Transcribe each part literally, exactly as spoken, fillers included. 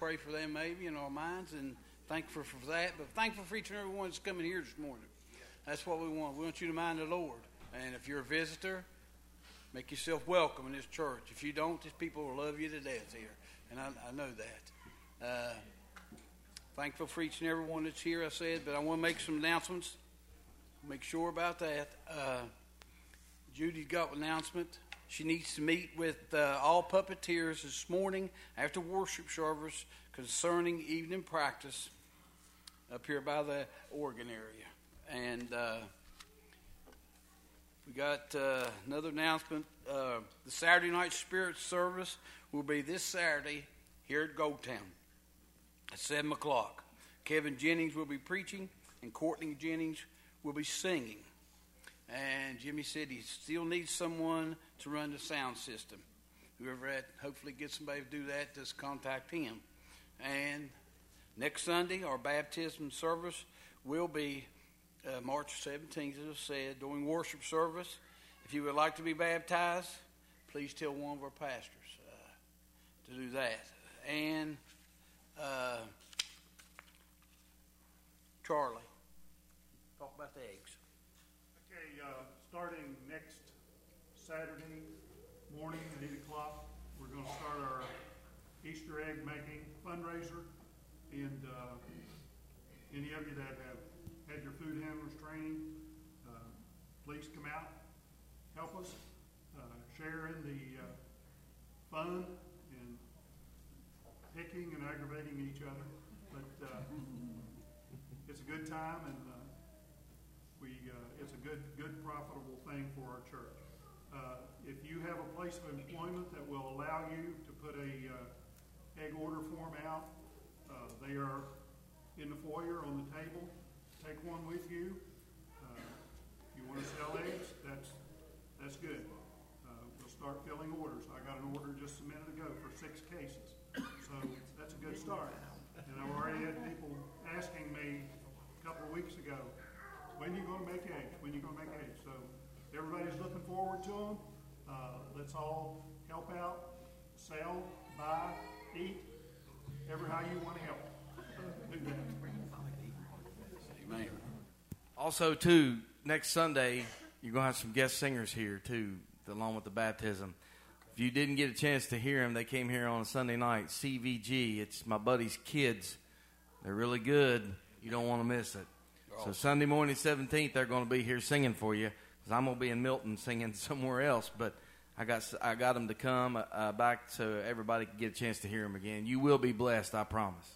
pray for them maybe in our minds, and thankful for that. But thankful for each and every one that's coming here this morning. That's what we want. We want you to mind the Lord. And if you're a visitor, make yourself welcome in this church. If you don't, these people will love you to death here. And I, I know that. Uh, thankful for each and every one that's here, I said. But I want to make some announcements. Make sure about that. Uh, Judy's got an announcement. She needs to meet with uh, all puppeteers this morning after worship service concerning evening practice up here by the organ area. And uh, we got uh, another announcement. Uh, the Saturday night spirit service will be this Saturday here at Goldtown at seven o'clock. Kevin Jennings will be preaching, and Courtney Jennings will be singing. And Jimmy said he still needs someone to run the sound system. Whoever that, hopefully get somebody to do that, just contact him. And next Sunday, our baptism service will be uh, March seventeenth, as I said, during worship service. If you would like to be baptized, please tell one of our pastors uh, to do that. And uh, Charlie, talk about the eggs. Okay, uh, starting next Saturday morning at eight o'clock, we're going to start our Easter egg making fundraiser. And uh, any of you that have had your food handlers training, uh, please come out, help us, uh, share in the uh, fun and picking and aggravating each other. But uh, it's a good time, and uh, we uh, it's a good, good, profitable thing for our church. Uh, if you have a place of employment that will allow you to put a uh, egg order form out, uh, they are in the foyer on the table. Take one with you. Uh, if you want to sell eggs, that's that's good. Uh, we'll start filling orders. I got an order just a minute ago for six cases, so that's a good start. And I've already had people asking me a couple of weeks ago, when are you going to make eggs? When are you going to make eggs? So everybody's looking forward to them. Uh, let's all help out, sell, buy, eat, ever how you want to help. Do that. Amen. Also, too, next Sunday, you're going to have some guest singers here, too, along with the baptism. If you didn't get a chance to hear them, they came here on a Sunday night. C V G, it's my buddy's kids. They're really good. You don't want to miss it. So Sunday morning, seventeenth, they're going to be here singing for you, because I'm going to be in Milton singing somewhere else. But I got I got them to come uh, back so everybody can get a chance to hear them again. You will be blessed, I promise.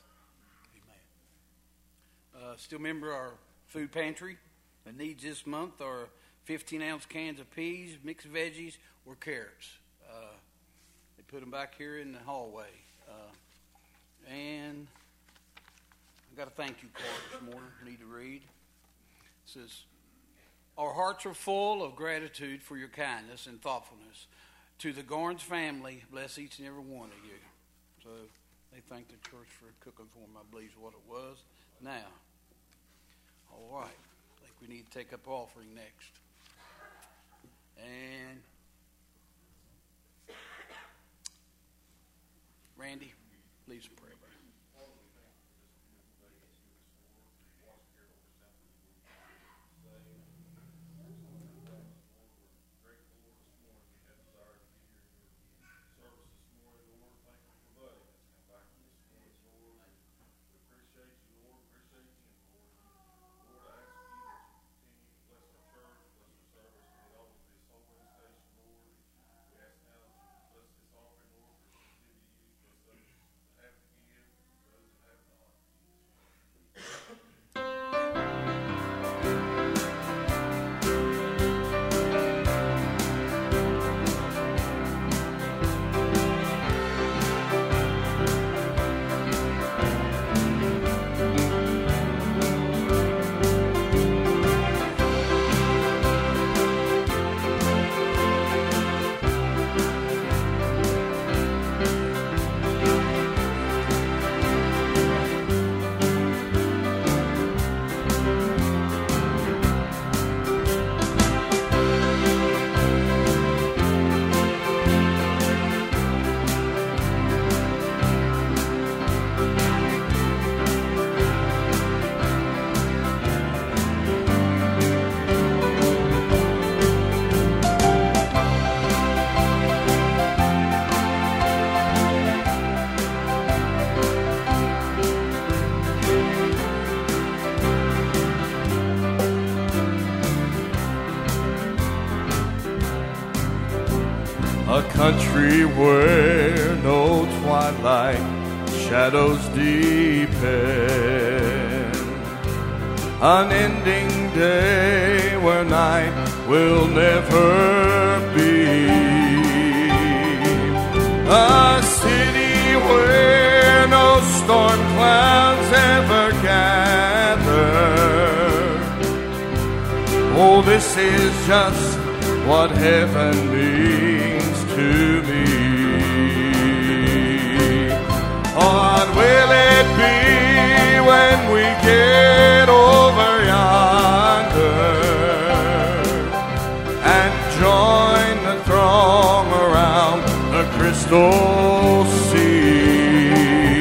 Uh, still remember our food pantry that needs this month are fifteen ounce cans of peas, mixed veggies, or carrots. Uh, they put them back here in the hallway. Uh, and I got a thank you card this morning I need to read. It says, our hearts are full of gratitude for your kindness and thoughtfulness. To the Garnes family, bless each and every one of you. So they thank the church for cooking for them, I believe is what it was. Now, all right, I think we need to take up offering next. And Randy, please pray. country where no twilight shadows deepen, unending day where night will never be, a city where no storm clouds ever gather. Oh, this is just what heaven means to me. What will it be when we get over yonder and join the throng around the crystal sea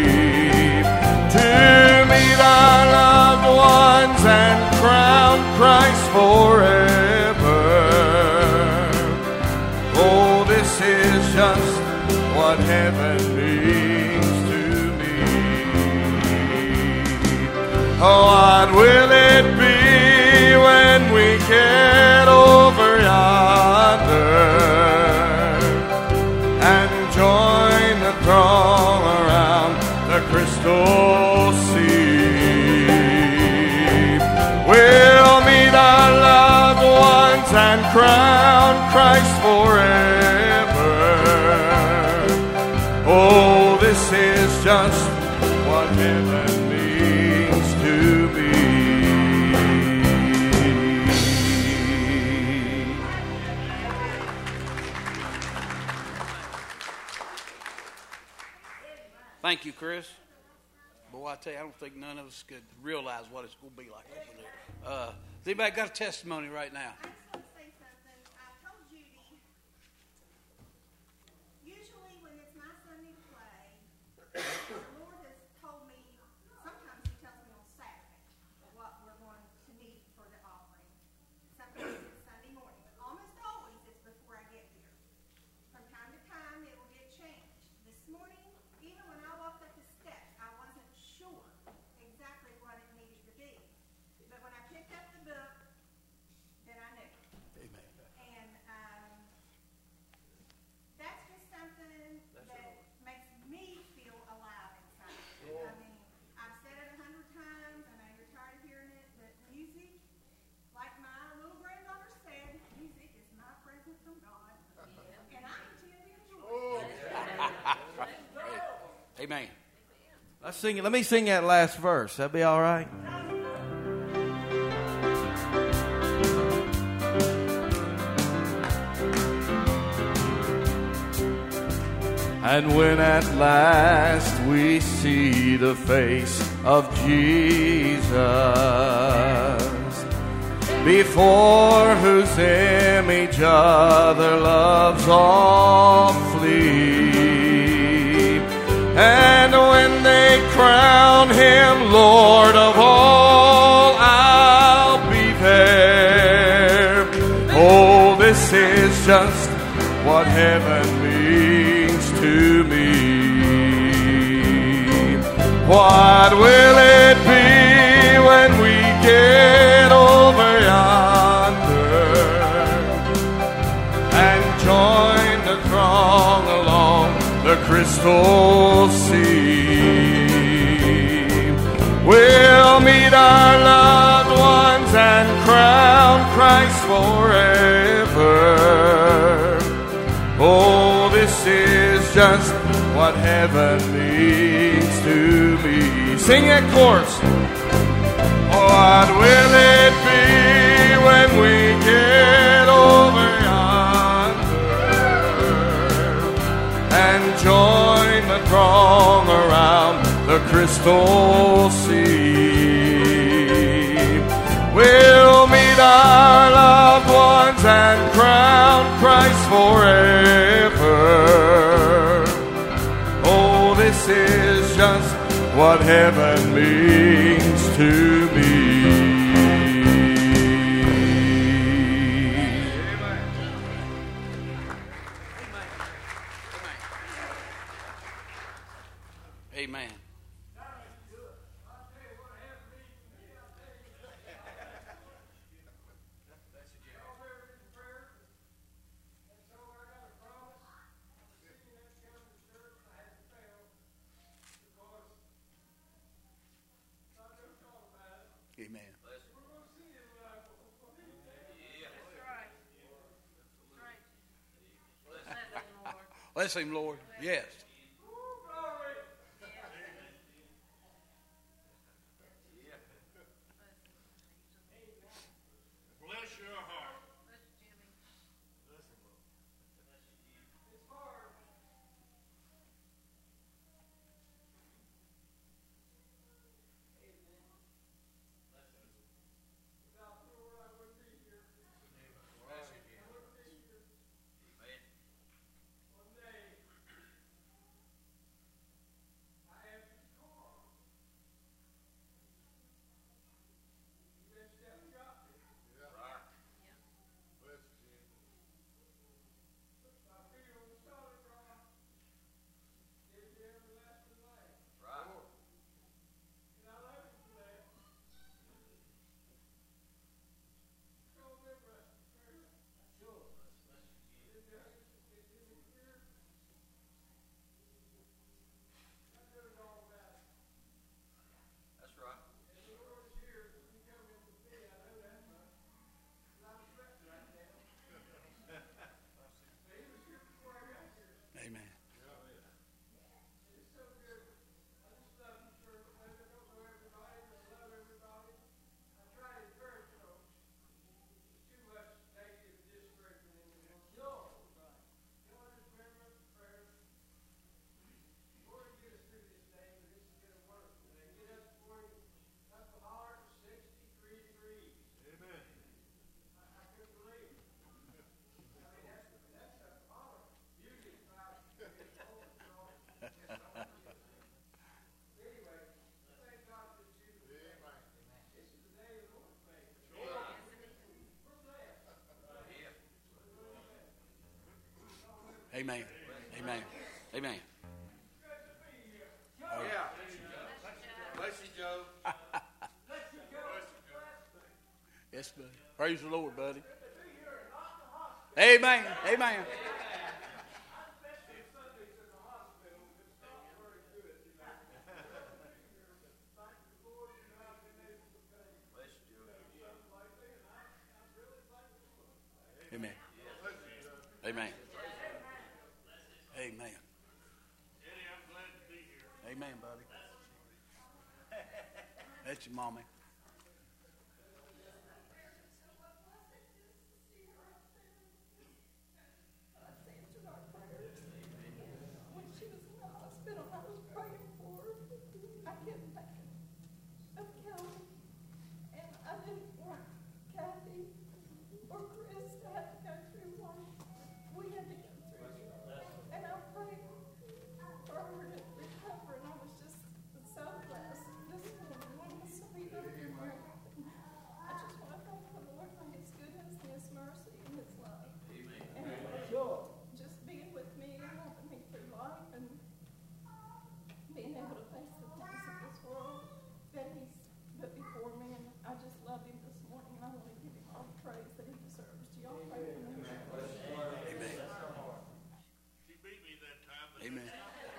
to meet our loved ones and crown Christ forever? Oh, this is just what heaven means to me. Oh, what will it be when we get over yonder and join the throng around the crystal sea? We'll meet our loved ones and crown Christ forever. Oh, this is just what heaven means to me. Thank you, Chris. Boy, I tell you, I don't think none of us could realize what it's going to be like over there. Uh, has anybody got a testimony right now? I just want to say something. I told Judy, usually when it's my Sunday to play, the Lord has told me, sometimes He tells me on Saturday what we're going to need for the offering. Sometimes it's Sunday morning, but almost always it's before I get here. From time to time, it will get changed. This morning, even when I walked up the steps, I wasn't sure exactly what it needed to be. But when I picked up the book, then I knew. Amen. And um, that's just something that makes me feel alive inside. I mean, I've said it a hundred times, and I know you're tired of hearing it, but music, like my little granddaughter said, music is my present from God. And I intend to enjoy it. Amen. Let's sing it. Let me sing that last verse. That'd be all right. And when at last we see the face of Jesus, before whose image other loves all flee, and when they crown Him Lord of all, I'll be there. Oh, this is just what heaven means to me. What will it be when we get over yonder and join the throng along the crystal sea? We'll meet our loved ones and crown Christ forever. Oh, this is just what heaven means to me. Sing that chorus. What will it be when we get over yonder and join the throng around the crystal sea? We'll meet our loved ones and crown Christ forever. Oh, this is just what heaven means to me. Amen. Bless him, Lord. Yes. Bless your heart. Amen. Amen. Amen. Amen. Oh, yeah. Bless you, Joe. Yes, buddy. Praise the Lord, buddy. Amen. Amen. Amen. Amen. Amen. Amen, buddy. That's your mommy. When she was in the hospital, I was praying for her. I couldn't think of Kelly, and I didn't want Kathy or Chris to have to go through what we had to go through. And I prayed for her to recover, and I was just so blessed this morning when I saw you over here. I just want to thank the Lord for His goodness and His mercy and His love. And for just being with me and helping me through life and being able to face the things of this world that He's put before me. And I just love Him this morning, and I want to give Him all the praise that He deserves. Do y'all pray for me? Amen. She beat me that time. But Amen.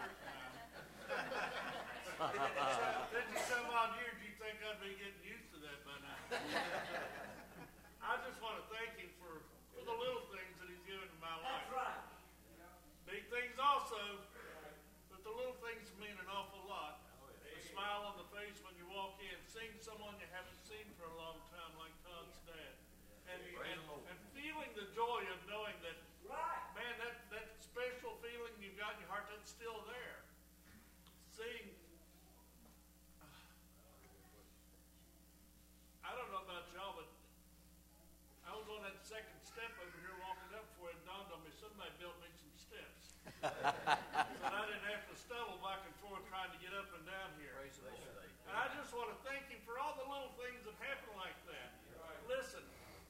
fifty-some odd years, you think I'd be getting used to that by now? I just want to thank Him for, for the little things that He's given in my life. That's right. Big things also, but the little things mean an awful lot. A smile on the face when you walk in, seeing someone you haven't seen for a long time, like Todd's dad, and, and, and feeling the joy of knowing that, man, that, that special feeling you've got in your heart, that's still there. Seeing, I don't know about y'all, but I was on that second step over here walking up before it dawned on me, somebody built me some steps. But I didn't have to stumble back and forth trying to get up and down here. And I just want to thank Him for all the little things that happen like that. Listen,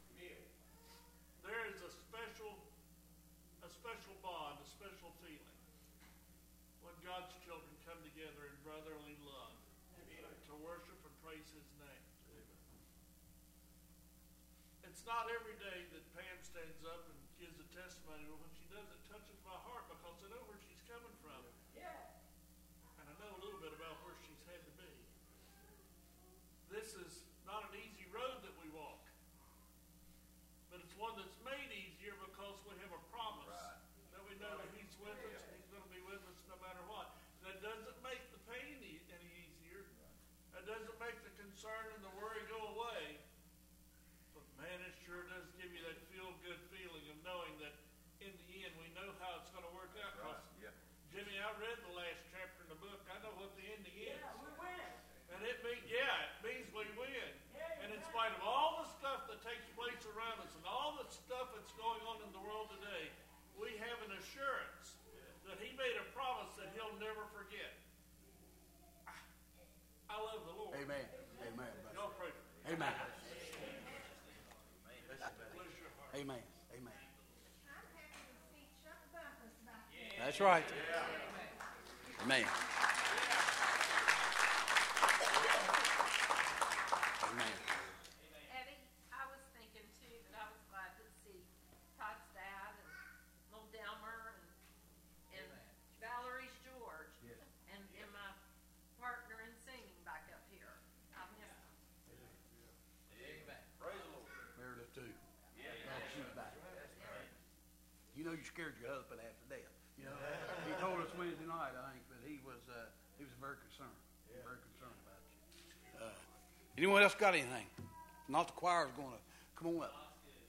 there is a special, a special bond, a special feeling when God's children come together in brotherly love to worship and praise His name. It's not every day that Pam stands up and gives a testimony, but when she does, it touches my heart because I know where she's coming from. And I know a little bit about where she's had to be. This is not an easy road that we walk, but it's one that's made easier because we have a promise that we know that He's with us concern and the worry go away. But man, it sure does give you that feel-good feeling of knowing that in the end we know how it's going to work out. Right. Yeah. Jimmy, I read the last chapter in the book. I know what the ending is. Yeah, we win. And it means, yeah, it means we win. Yeah, And in spite of all the stuff that takes place around us and all the stuff that's going on in the world today, we have an assurance that he made a promise that he'll never forget. I, I love the Lord. Amen. Amen. Y'all pray for me. Amen. Bless your heart. Amen. Amen. I'm happy to see Chuck Bumpus back there. That's right. Amen. Amen. Eddie, I was thinking too that I was glad to see Todd's dad and little Delmer and, and Valerie's George and, and my partner in singing back up here. I missed them. Meredith too. Glad she's back. You know you scared your husband after death. You know, he told us Wednesday night, I think, that he was uh, he was very concerned. Very concerned about you. Uh, anyone else got anything? Not the choir's going to come on up.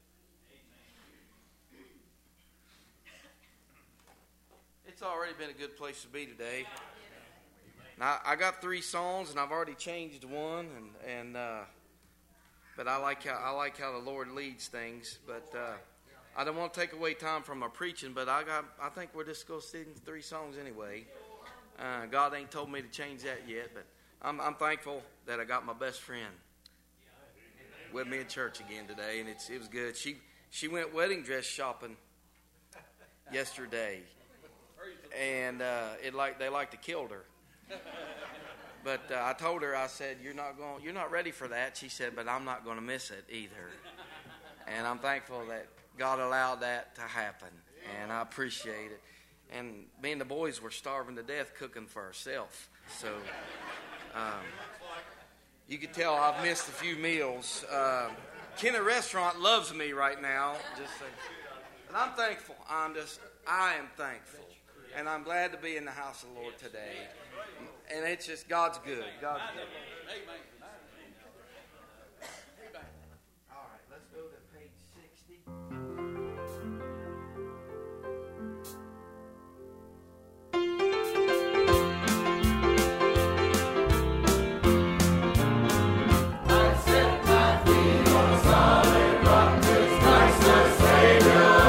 It's already been a good place to be today. Now, I got three songs, and I've already changed one, and and uh, but I like how I like how the Lord leads things. But uh, I don't want to take away time from my preaching. But I got I think we're just going to sing three songs anyway. Uh, God ain't told me to change that yet, but I'm I'm thankful that I got my best friend with me in church again today, and it's it was good. She she went wedding dress shopping yesterday. And uh, it like they like to kill her, but uh, I told her, I said, "You're not going, you're not ready for that." She said, "But I'm not going to miss it either." And I'm thankful that God allowed that to happen, and I appreciate it. And me and the boys were starving to death cooking for ourselves, so um, you could tell I've missed a few meals. Uh, Kenner Restaurant loves me right now, just so. And I'm thankful. I'm just, I am thankful. And I'm glad to be in the house of the Lord today. And it's just, God's good. God's good. All right, let's go to page sixty. I set my feet on a solid rock, this Christ the Savior.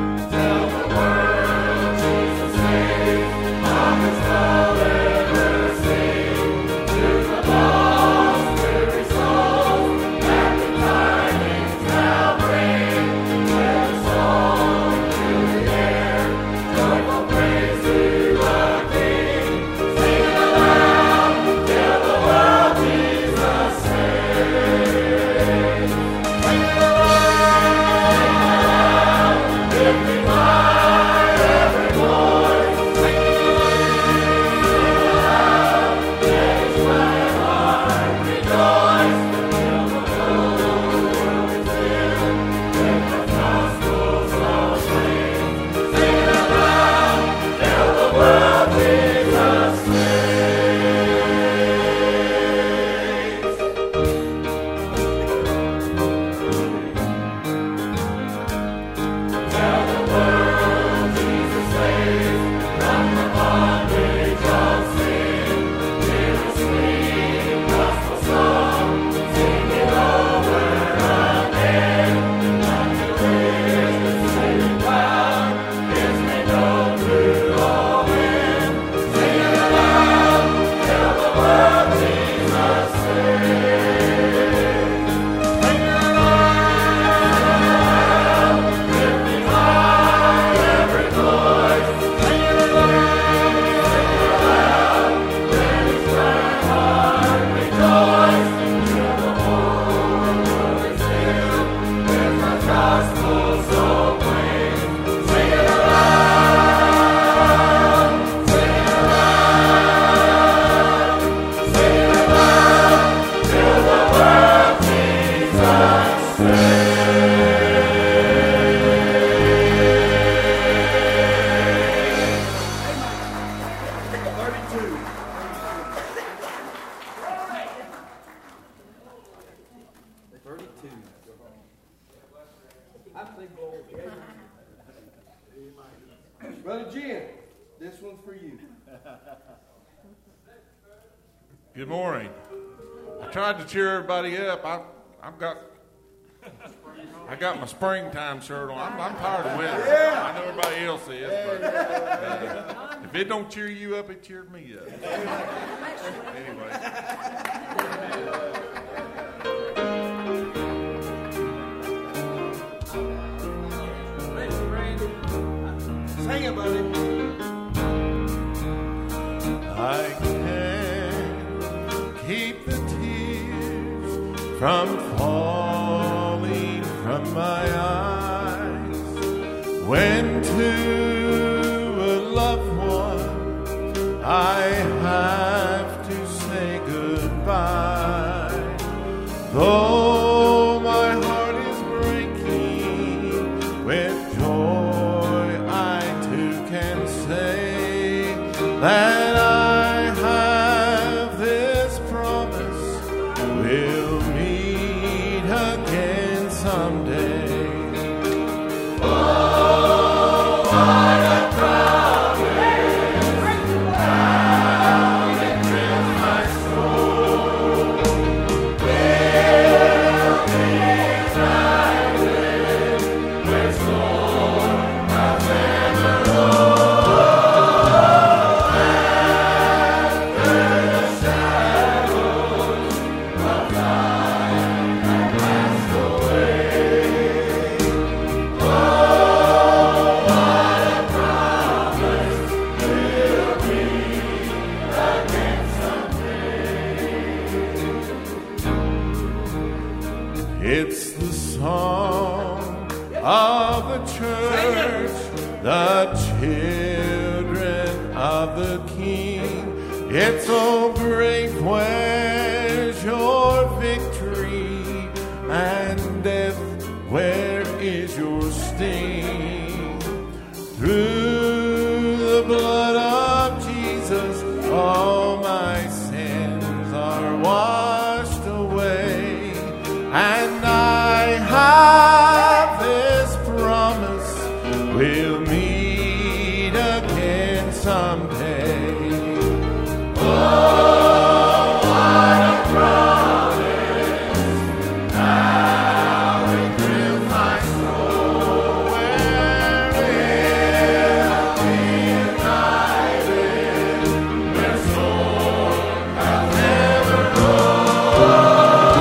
Tell the world Jesus saves, of His love ever This one's for you. Good morning. I tried to cheer everybody up. I, I've got, I got my springtime shirt on. I'm, I'm tired of winter. Yeah. I know everybody else is, but uh, if it don't cheer you up, it cheered me up. Anyway. Sing it, buddy. I can't keep the tears from falling from my eyes when to a loved one I have to say goodbye. Though my heart is breaking with joy, I too can say that I have this promise, we'll meet again someday. Oh, what a promise, how it thrills my soul. Will these I live with storm of ever It's the song of the church, the children of the King. It's oh great, where's your victory? And death, where is your sting? Through the blood of Jesus, all my sins are washed away. And I have this promise, we'll meet again someday. Oh, what a promise, how it thrills my soul. Where will we united, where storm has never rolled.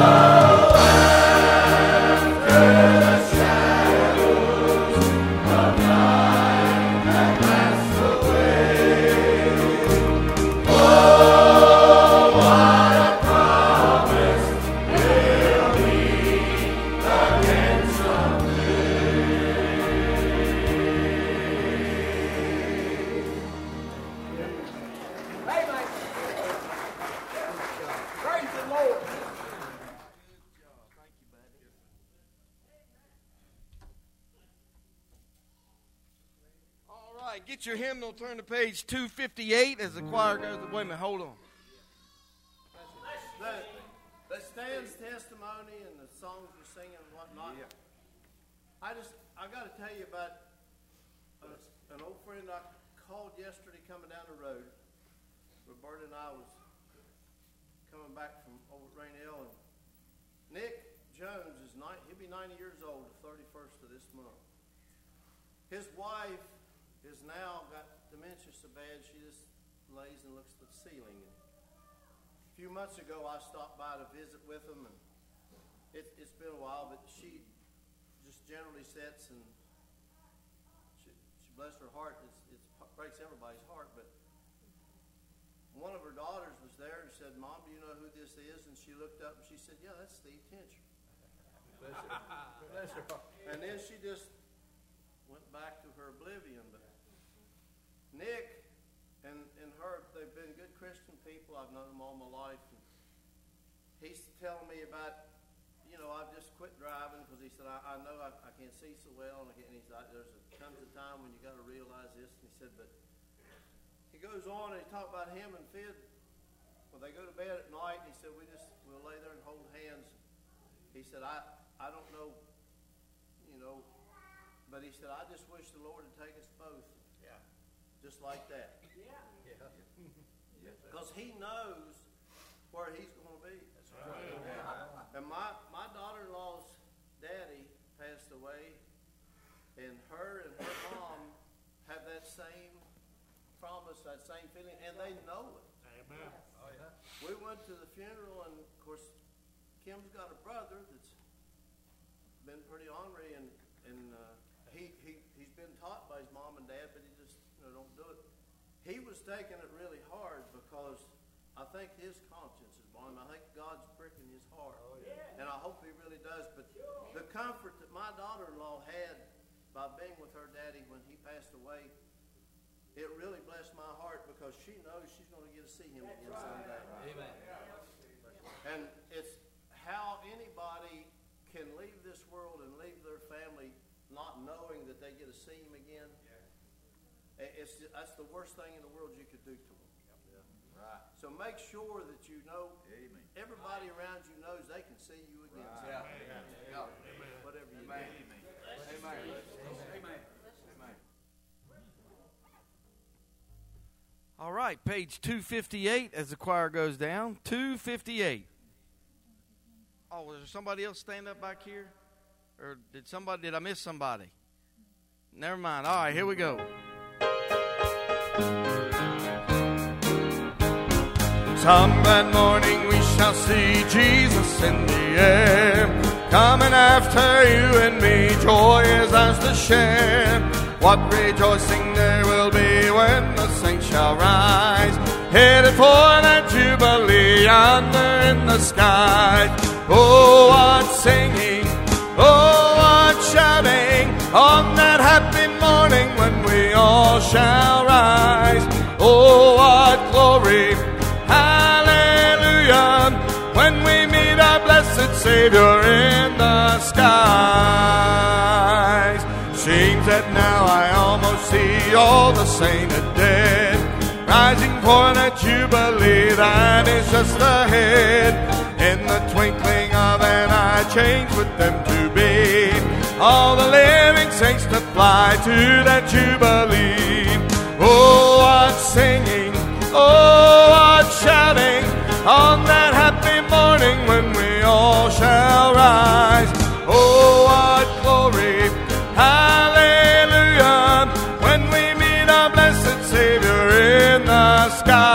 Praise the Lord. All right, get your hymnal, turn to page two fifty-eight as the choir goes. Wait a minute, hold on. The, the stands testimony and the songs we're singing and whatnot. I just, I got to tell you about a, an old friend I called yesterday coming down the road. Roberta and I was coming back from over at Rainell, and Nick Jones is nine, he'll be ninety years old the thirty-first of this month. His wife is now got dementia so bad she just lays and looks at the ceiling. A few months ago, I stopped by to visit with him, and it, it's been a while, but she just generally sits and she, she bless her heart, it's, it breaks everybody's heart, but one of her daughters was there and said, "Mom, do you know who this is?" And she looked up and she said, "Yeah, that's Steve Tincher." Bless her. Bless her. And then she just went back to her oblivion. But Nick and, and her, they've been good Christian people. I've known them all my life. And he's telling me about, you know, I've just quit driving because he said, I, I know I, I can't see so well. And, I can't, and he's like, there's a, comes a time when you got to realize this. And he said, but he goes on and he talked about him and Fid. When they go to bed at night, he said, we just, we'll lay there and hold hands. He said, I, I don't know, you know, but he said, I just wish the Lord would take us both. Yeah. just like that. Because he knows where he's going to be. And my, my daughter-in-law's daddy passed away, and her and her mom have that same promise, that same feeling, and they know it. Amen. We went to the funeral, and of course, Kim's got a brother that's been pretty ornery, and and uh, he he he's been taught by his mom and dad, but he just you know don't do it. He was taking it really hard because I think his conscience is bothering him. I think God's pricking his heart, and I hope he really does. But the comfort that my daughter-in-law had by being with her daddy when he passed away, it really blessed my heart because she knows she's going to get to see him again someday. Amen. And it's how anybody can leave this world and leave their family not knowing that they get to see him again. It's that's the worst thing in the world you could do to them. Right. So make sure that you know Amen. everybody around you knows they can see you again. Yeah. someday. Yeah. Whatever you Amen. do. Amen. Amen. Amen. All right, page two fifty-eight as the choir goes down. two fifty-eight. Oh, was there somebody else stand up back here? Or did somebody, did I miss somebody? Never mind. All right, here we go. Some that morning we shall see Jesus in the air, coming after you and me, joy is ours to share. What rejoicing there will be when the saints shall rise, headed for that jubilee yonder in the sky. Oh, what singing, oh, what shouting, on that happy morning when we all shall rise. Oh, what glory, hallelujah, when we meet our blessed Savior in the skies. Seems that now I almost see all the sainted dead, rising for that jubilee that is just ahead. In the twinkling of an eye, change with them to be all the living saints to fly to that jubilee. Oh, what singing, oh, what shouting, on that happy morning when we all shall rise. Oh, what glory, hallelujah, when we meet our blessed Savior in the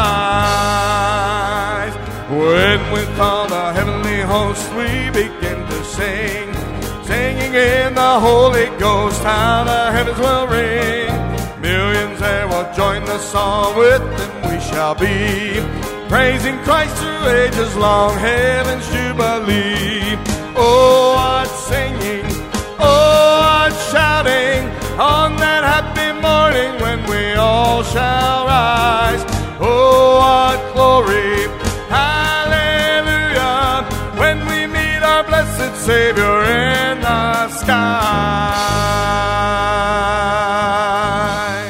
skies. When with all the heavenly hosts we begin to sing, singing in the Holy Ghost, how the heavens will ring. Millions there will join the song, with them we shall be, praising Christ through ages long, heaven's jubilee. Oh, what singing, oh, what shouting, on that happy morning when we all shall rise. Oh, what glory, hallelujah, when we meet our blessed Savior in the sky.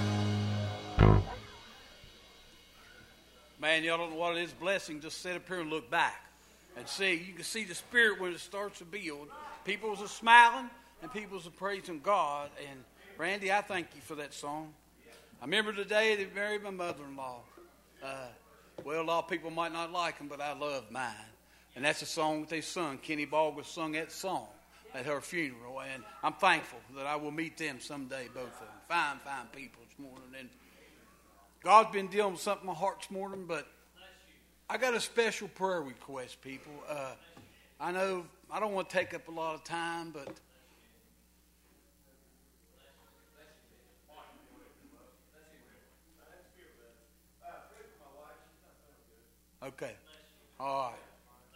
Man, y'all don't know what it is, blessing. Just sit up here and look back and see. You can see the Spirit when it starts to build. People's are smiling and people's are praising God. And Randy, I thank you for that song. I remember the day they married my mother-in-law. Uh, well, a lot of people might not like them, but I love mine. And that's a song that they sung. Kenny Baldwin sung that song at her funeral. And I'm thankful that I will meet them someday, both of them. Fine, fine people this morning. And God's been dealing with something in my heart this morning, but I got a special prayer request, people. Uh, I know I don't want to take up a lot of time, but okay. All right.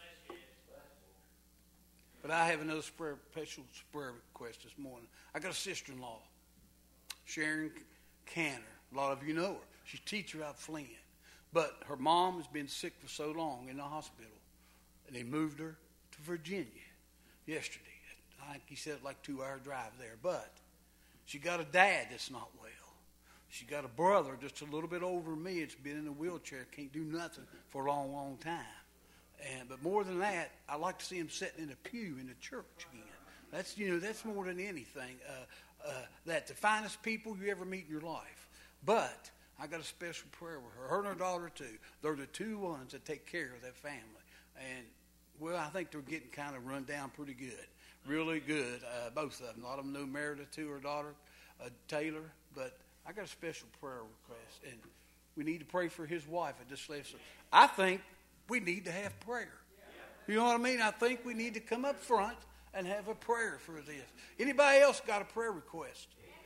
But I have another prayer, special prayer request this morning. I got a sister-in-law, Sharon Canner. A lot of you know her. She's a teacher out of Flint. But her mom has been sick for so long in the hospital, and they moved her to Virginia yesterday. I think he said like two-hour drive there. But she got a dad that's not well. She got a brother just a little bit older than me. It's been in a wheelchair, can't do nothing for a long, long time. And but more than that, I like to see him sitting in a pew in the church again. That's you know that's more than anything. Uh, uh, that the finest people you ever meet in your life. But I got a special prayer with her. Her and her daughter, too. They're the two ones that take care of that family. And, well, I think they're getting kind of run down pretty good. Really good, uh, both of them. A lot of them know Meredith, too, her daughter, uh, Taylor. But I got a special prayer request. And we need to pray for his wife at this lesson. I think we need to have prayer. You know what I mean? I think we need to come up front and have a prayer for this. Anybody else got a prayer request?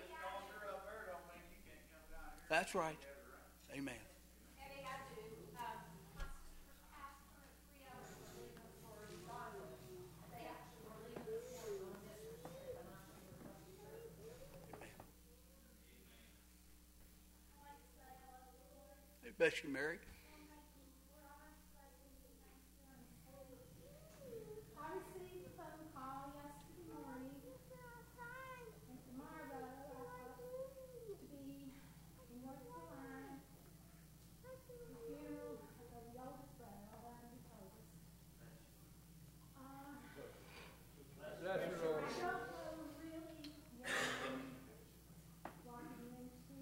That's right. Amen. Eddie, I do. Um, my sister's pastor and three others were leaving for Uganda. They actually were leaving this morning on this trip, and I'm going to go through. Hey, bless you, Mary. I received a phone call yesterday morning, and tomorrow I hope to be in North Carolina, the funeral of the oldest brother, all that he told us. Uh, I don't know really what I'm walking into.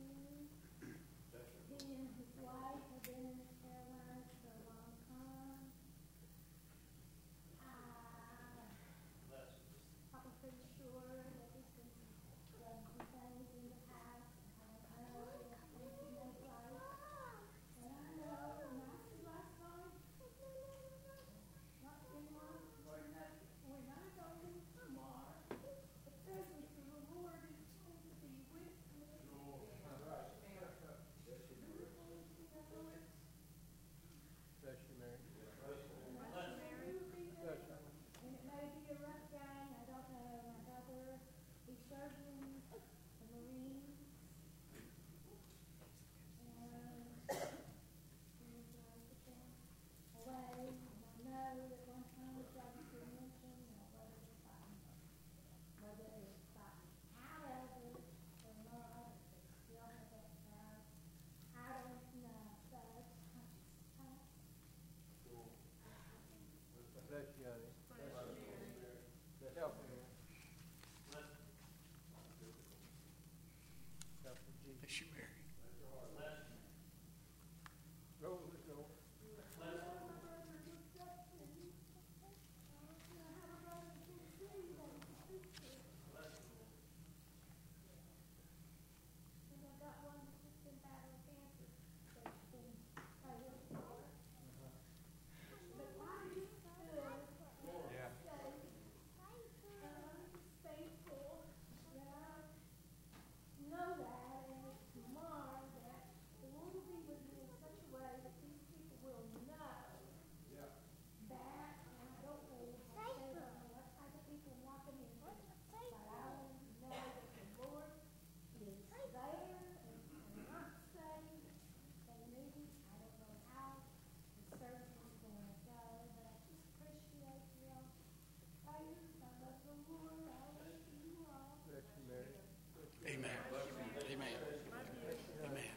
He and his wife have been in the Carolinas for a long time. Uh, I'm pretty sure that there's been done some things in the past. I don't know if everything is right. And I know my last time, not in long, we're not, we're not going tomorrow. The presence of the Lord is going to be with me. Bless you, Mary. And it may be a rough gang, I don't know. My brother, he served in the Marines. And he was like to them away. And I know that one time the officer mentioned, you know, whether they fight, whether they fight out of it or not, if they still have that pride. I don't know, but I, I, Bless you, honey. The help you. Doctor G. Bless you, Mary. Roll the door. And I got one that's just been battling cancer. That's been praying for. But I just feel Yeah. safe. And I'm faithful. And I know that. And it's tomorrow that the Lord will be with me in such a way that these people will know that. And I don't know if I say that, what type of people walking in. But I only know that the Lord is there and not saved. And maybe, I don't know how the service is going to go, but I just appreciate your prayers. I love the Lord. I love you all. Bless you, Mary. Amen. Amen. Amen.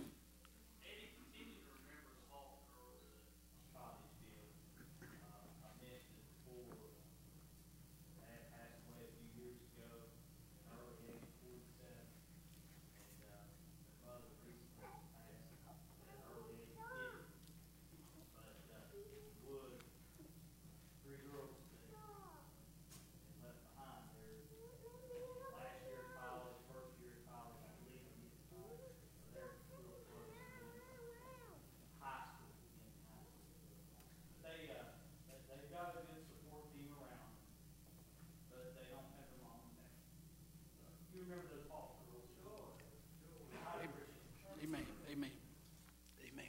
Amen. Amen. Amen.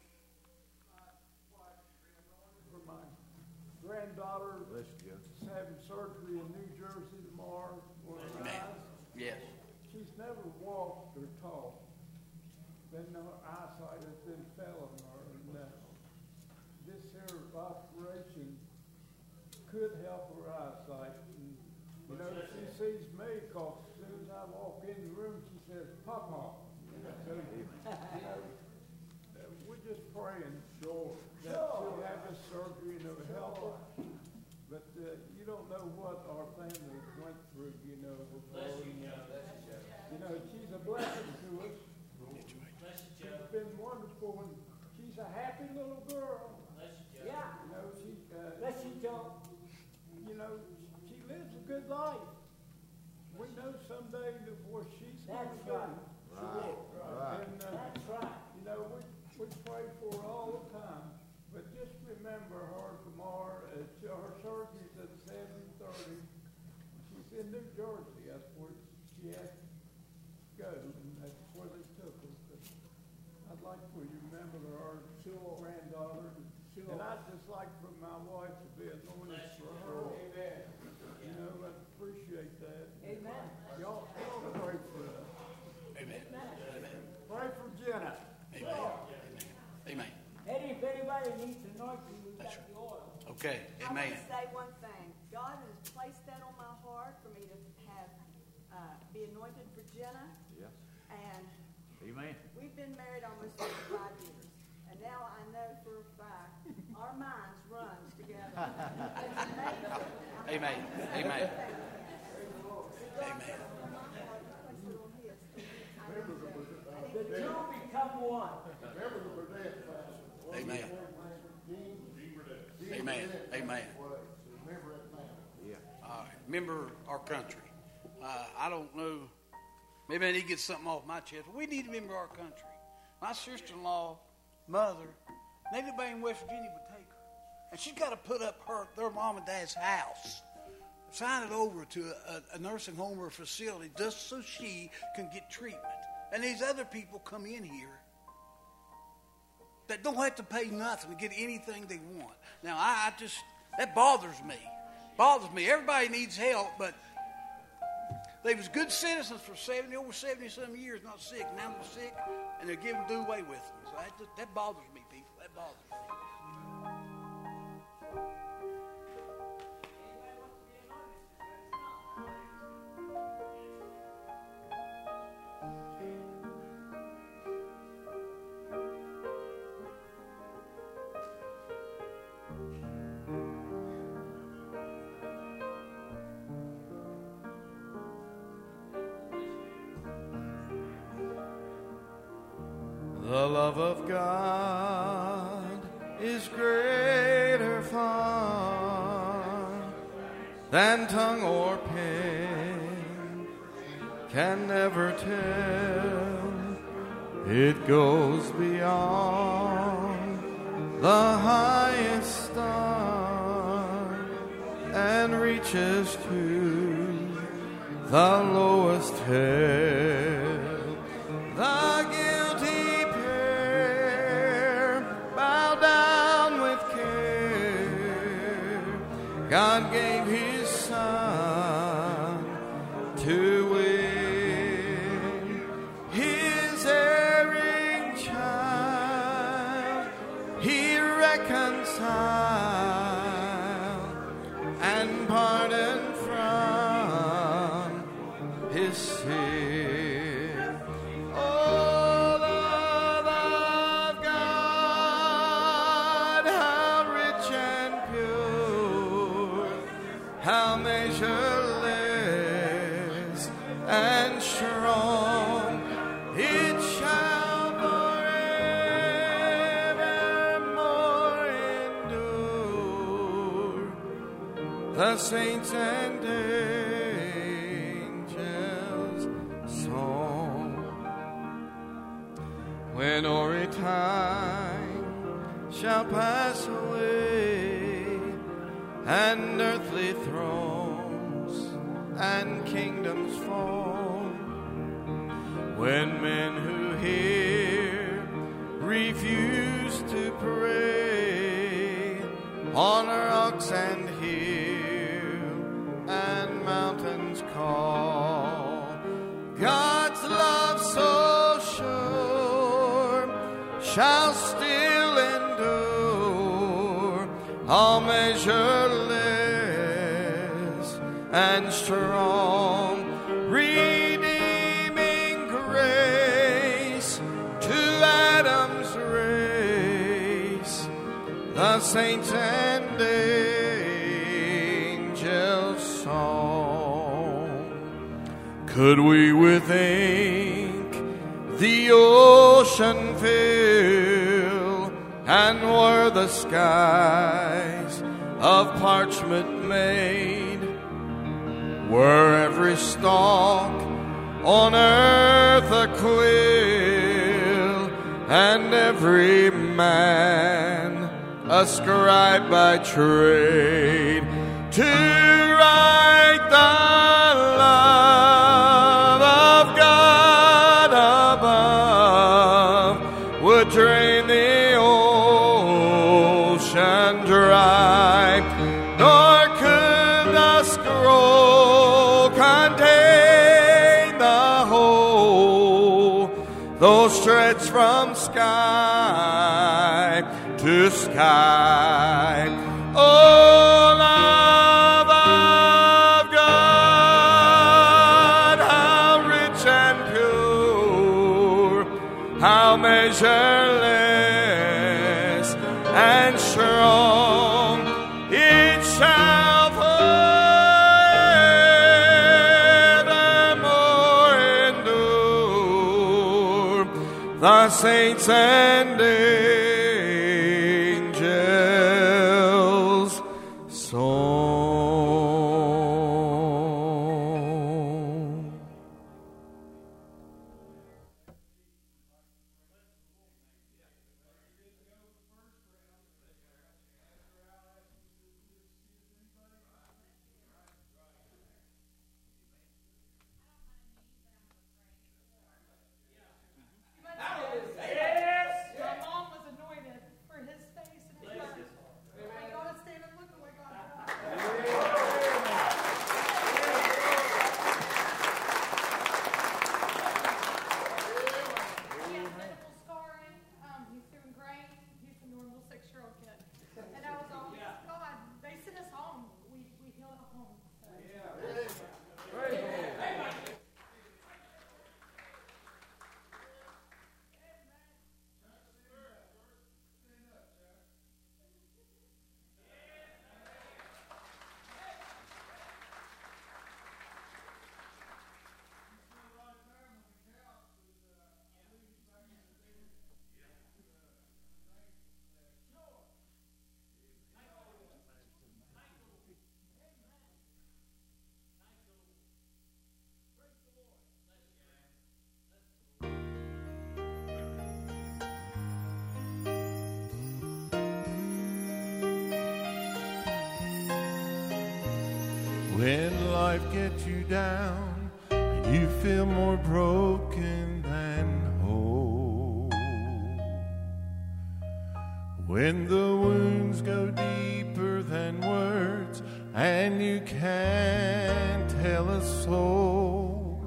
For my granddaughter is having surgery in New Jersey tomorrow for her Amen. eyes. Yes. She's never walked or talked. Then her eyesight has been failing her. And uh, this here operation could help her eyesight. And, you know, she sees me because as soon as I walk in the room, she says, Papa. So, you know, uh, we're just praying, sure, that she'll have this surgery and it'll help her. But uh, you don't know what our family went through, you know, before. And, uh, you know, she's a blessing to us. wonderful, and she's a happy little girl. Yeah. You know, she, uh, Bless you, Joe. you know, she lives a good life. We know someday that what she's going That's to right. do. She did. And, uh, That's right. you know, we, we pray for her all the time. But just remember her tomorrow. Uh, her surgery's at seven thirty. She's in New Jersey. That's where she has to go, and that's where they took her. But I'd like for you to remember her granddaughter. And I'd just like for my wife to be anointed for her. Amen. You know, I appreciate that. Amen. Y'all, y'all pray for us. Amen. Pray for Jenna. Amen. Amen. Eddie, if anybody needs anointing, we've got the oil. Okay. I Amen. want to say one thing. God has placed that on my heart for me to have uh, be anointed for Jenna. Yes. And Amen. we've been married almost thirty-five years. And now I know for a fact our minds run together. It's amazing. Amen. Amen. Amen. The two become one. Amen. Amen. Amen. Yeah. All right. Remember our country. Uh, I don't know. Maybe I need to get something off my chest. But we need to remember our country. My sister-in-law, mother, anybody in West Virginia would take her. And she's got to put up her their mom and dad's house, sign it over to a, a nursing home or a facility just so she can get treatment. And these other people come in here that don't have to pay nothing to get anything they want. Now, I, I just, that bothers me. Bothers me. Everybody needs help, but they was good citizens for seventy, over seventy-some years, not sick. Now they're sick, and they're giving do away with them. So that, just, that bothers me, people. That bothers me. The love of God is greater far than tongue or pen can never tell. It goes beyond the highest star and reaches to the lowest hell. The guilty pair bow down with care. God gave His Son to win His erring child. He reconciled and pardoned from His sin. How measureless and strong it shall forevermore endure. The saints and angels' song. When o'er time shall pass away, and earthly thrones and kingdoms fall, when men who hear refuse to pray on rocks and hill and mountains call, God's love so sure shall still endure, all measureless and strong, redeeming grace to Adam's race, the saints and angels' song. Could we with ink the ocean fill and were the skies of parchment made, were every stalk on earth a quill, and every man a scribe by trade, to write the love of God above would drain the ocean dry, nor could the scroll contain the whole, though stretched from sky to sky. Oh, love of God, how rich and pure, how measureless and strong, it shall forevermore endure. The saints and angels song. My mom was anointed for his face and his heart. I gotta stand and look like God. He has medical scarring. Um, he's doing great. He's a normal six-year-old kid. And I was always, God, they sent us home. We we heal at home. So. When life gets you down and you feel more broken than whole, when the wounds go deeper than words and you can't tell a soul,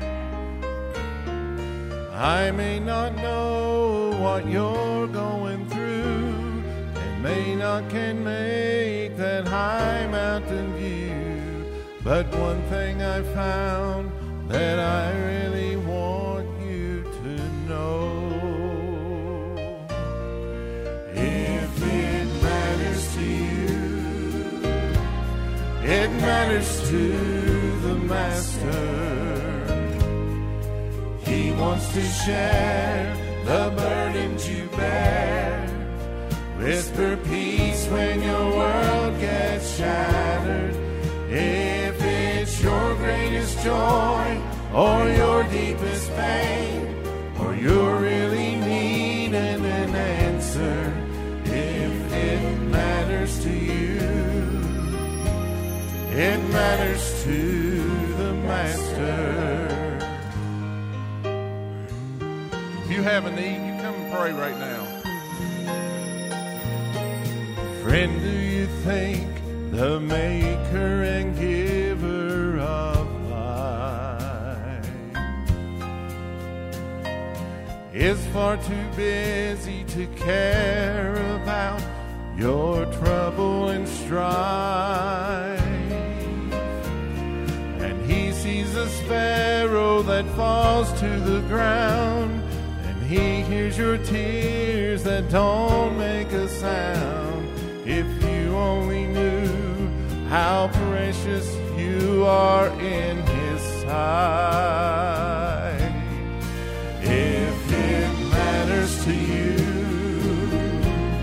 I may not know what you're going through and may not can make that high mountain view. But one thing I found that I really want you to know, if it matters to you, it matters to the Master. He wants to share the burdens you bear, whisper peace when your world gets shattered. If it's your greatest joy or your deepest pain, or you're really needing an answer, if it matters to you, it matters to the Master. If you have a need, you come and pray right now. Friend, do you think the maker and giver of life is far too busy to care about your trouble and strife? And he sees a sparrow that falls to the ground, and he hears your tears that don't make a sound. If you only knew how precious you are in his sight. If it matters to you,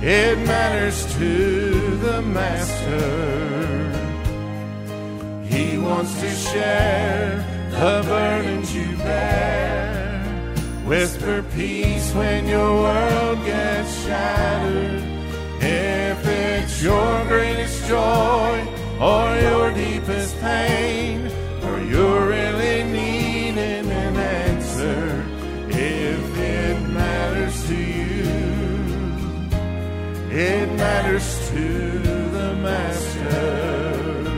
It matters to the Master. He wants to share the burdens you bear. Whisper peace when your world gets shattered. If it's your greatest joy or your deepest pain, or you're really needing an answer, if it matters to you, it matters to the Master.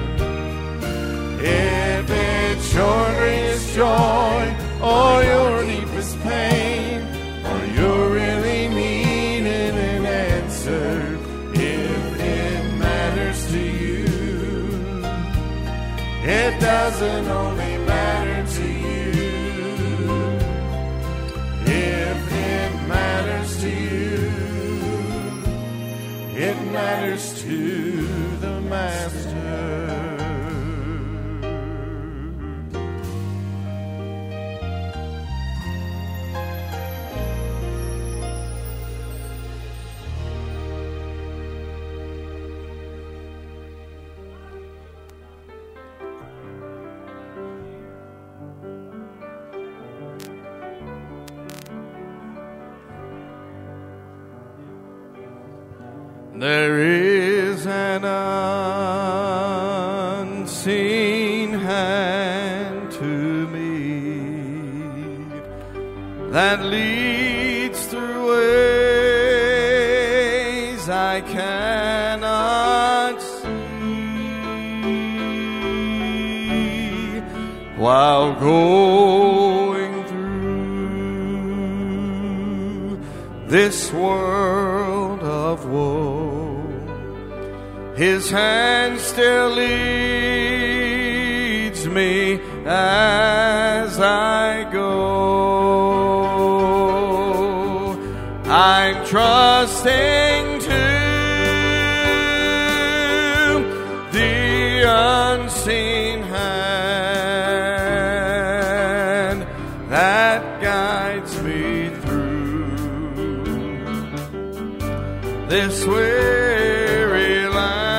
If it's your greatest joy or your deepest pain, or you're really needing an answer, if it matters to you, it doesn't only matter to you. If it matters to you, it matters to the Master. There is an unseen hand to me that leads through ways I cannot see, while going through this world of woe. His hand still leads me as I go. I'm trusting to the unseen hand that guides me through this weary land.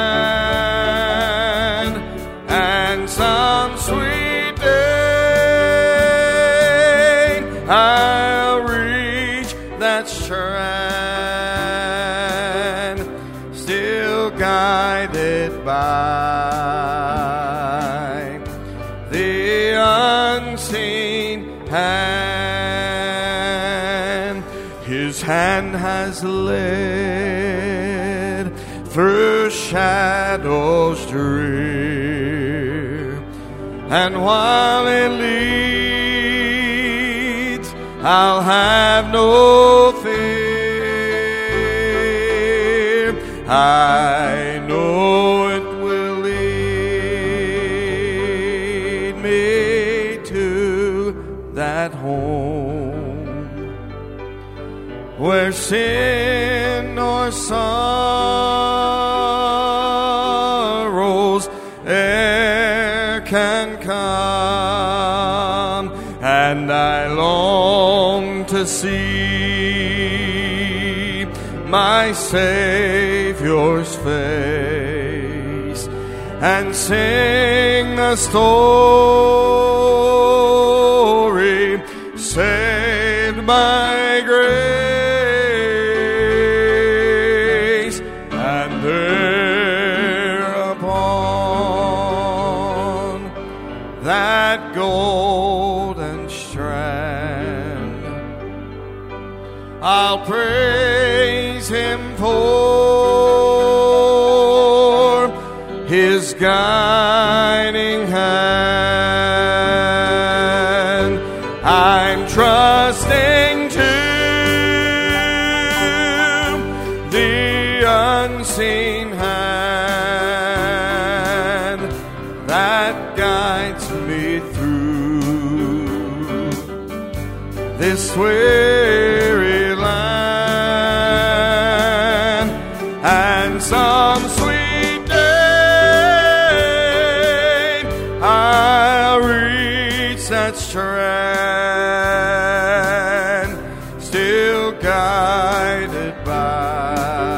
Some sweet day I'll reach that strand, still guided by the unseen hand. His hand has led through shadows drear, and while it leads, I'll have no fear. I know it will lead me to that home where sin or sorrows e'er can come, and I long to see my Savior's face and sing a story saved by grace, and thereupon that golden strand I'll praise Him for His guiding hand. I'm trusting to the unseen hand that guides me through this weary land, and some sweet day I'll reach that strand, still guided by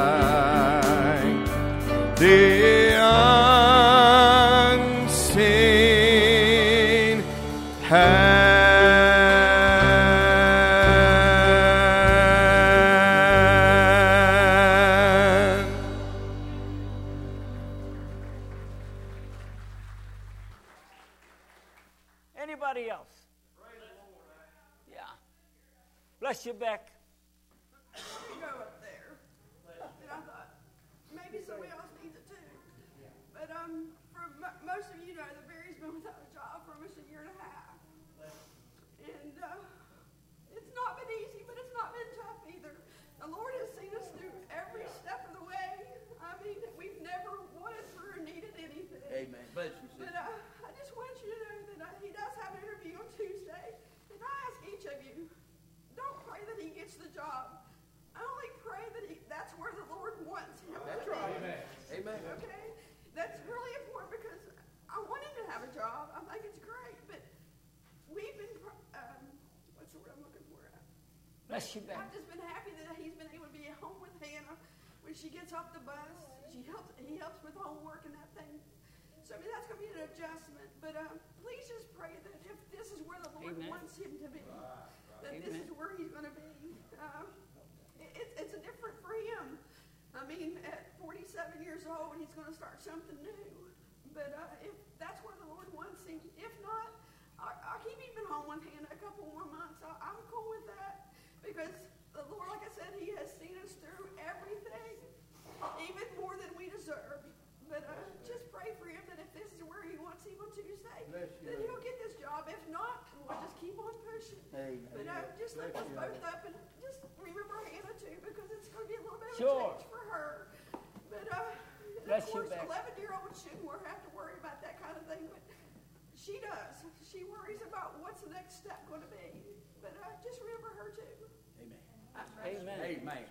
Bless you, Beck. go up there. And I thought, maybe somebody else needs it too. But um, for m- most of you know that Barry's been without a job for almost a year and a half. And uh, it's not been easy, but it's not been tough either. The Lord has seen us through every step of the way. I mean, we've never wanted for or needed anything. Amen. Bless you, But sister. uh, I just want you to know that uh, he does have an interview on Tuesday. And I ask each of you, don't pray that he gets the job. I only pray that he, that's where the Lord wants him That's to be. right. Amen. Amen. Okay? That's really important because I want him to have a job. I think it's great. But we've been, pr- um, what's the word I'm looking for? Bless you, Beck. I've just been happy that he's been able to be at home with Hannah when she gets off the bus. She helps. He helps with homework and that thing. So I mean that's going to be an adjustment. But um, please just pray that if this is where the Lord Amen. wants him to be, that Amen. this is where he's going to be. Um, it, it's it's a different for him. I mean, at forty-seven years old, he's going to start something new. But uh, if that's where the Lord wants him, if not, I, I'll keep him at home with Hannah a couple more months. I, I'm cool with that. Because the Lord, like I said, he has seen us through everything, even more than we deserve. But uh, just pray for him that if this is where he wants him on Tuesday, Bless you, then he'll get this job. If not, we'll just keep on pushing. Amen. But uh, just lift us both up and just remember Hannah too, because it's going to be a little bit of Sure. a change for her. But uh, and Bless of you, course, Beck. eleven-year-old shouldn't wor- have to worry about that kind of thing, but she does. She worries about what's the next step going to be. But uh, just remember her too. Amen. Amen. Amen.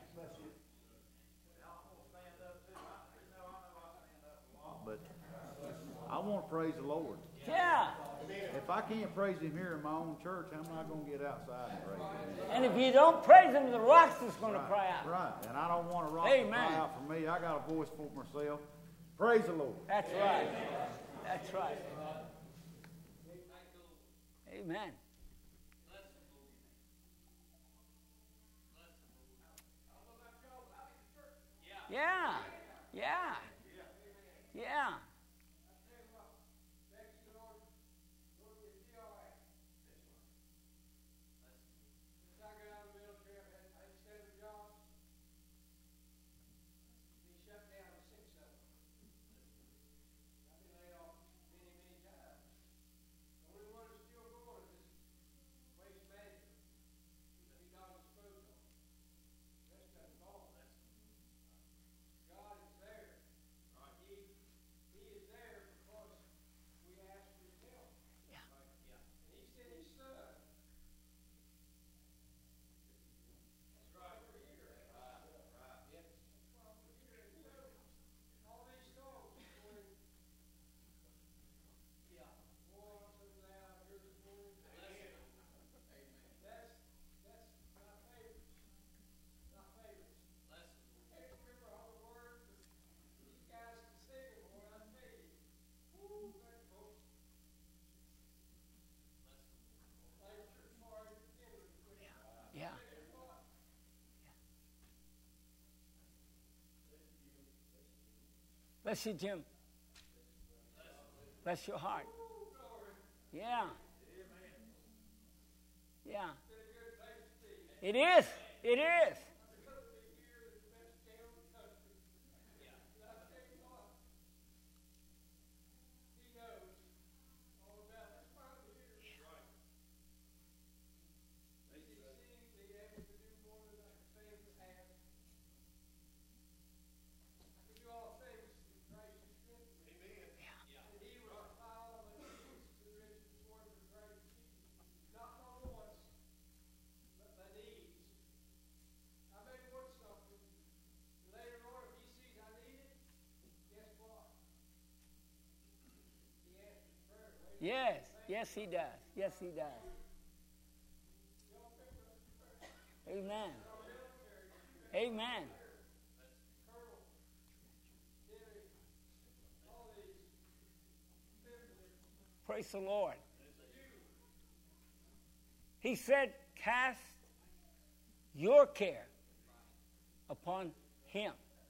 But I want to praise the Lord. Yeah. If I can't praise him here in my own church, how am I going to get outside and praise him? And if you don't praise him, the rocks is going to cry out. Right. And I don't want a rock Amen. to cry out for me. I got a voice for myself. Praise the Lord. That's right. That's right. Amen. Yeah. Yeah. Yeah. Yeah. Bless you, Jim. Bless your heart. Yeah. Yeah. It is. It is. Yes. Yes, he does. Yes, he does. Amen. Amen. Praise the Lord. He said, cast your care upon him.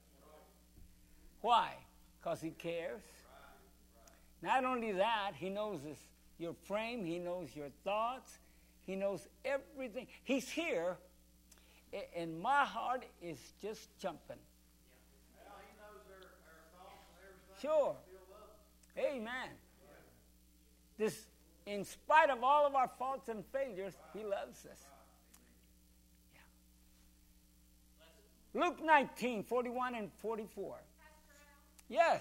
Why? Because he cares. Not only that, he knows this, your frame, he knows your thoughts, he knows everything. He's here a- and my heart is just jumping. Well, he knows our, our thoughts and everything. Sure. Still love us. Amen. This, in spite of all of our faults and failures, He loves us. Yeah. Luke nineteen, forty-one and forty-four. Yes.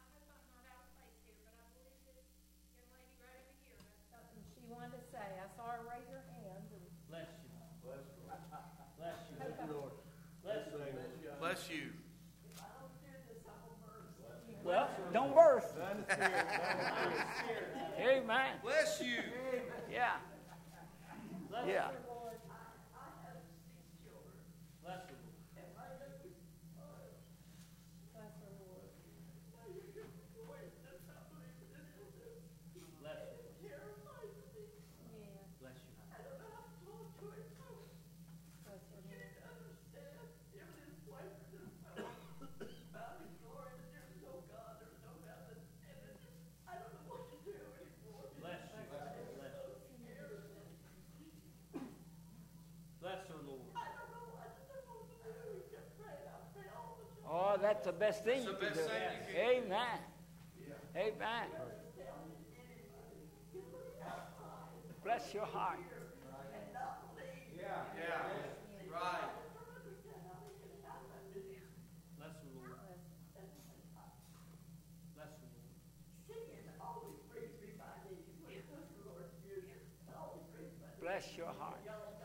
Something she wanted to say. I saw her raise her hand. And Bless you. Bless you. Bless you. Thank you, Lord. Bless you. Bless you. Well, don't burst. Amen. Bless you. Yeah. Bless Yeah. you. Bless you. bless her, Lord. Bless you. Yeah. Bless you. Bless her, Lord. Bless you. Bless you. Bless her, Lord. Oh, that's the best thing That's you the can best do. thing you can do. Amen. Amen. Bless your heart. Yeah. Yeah. Right. Bless her, Lord. Bless her, Lord. Bless your heart.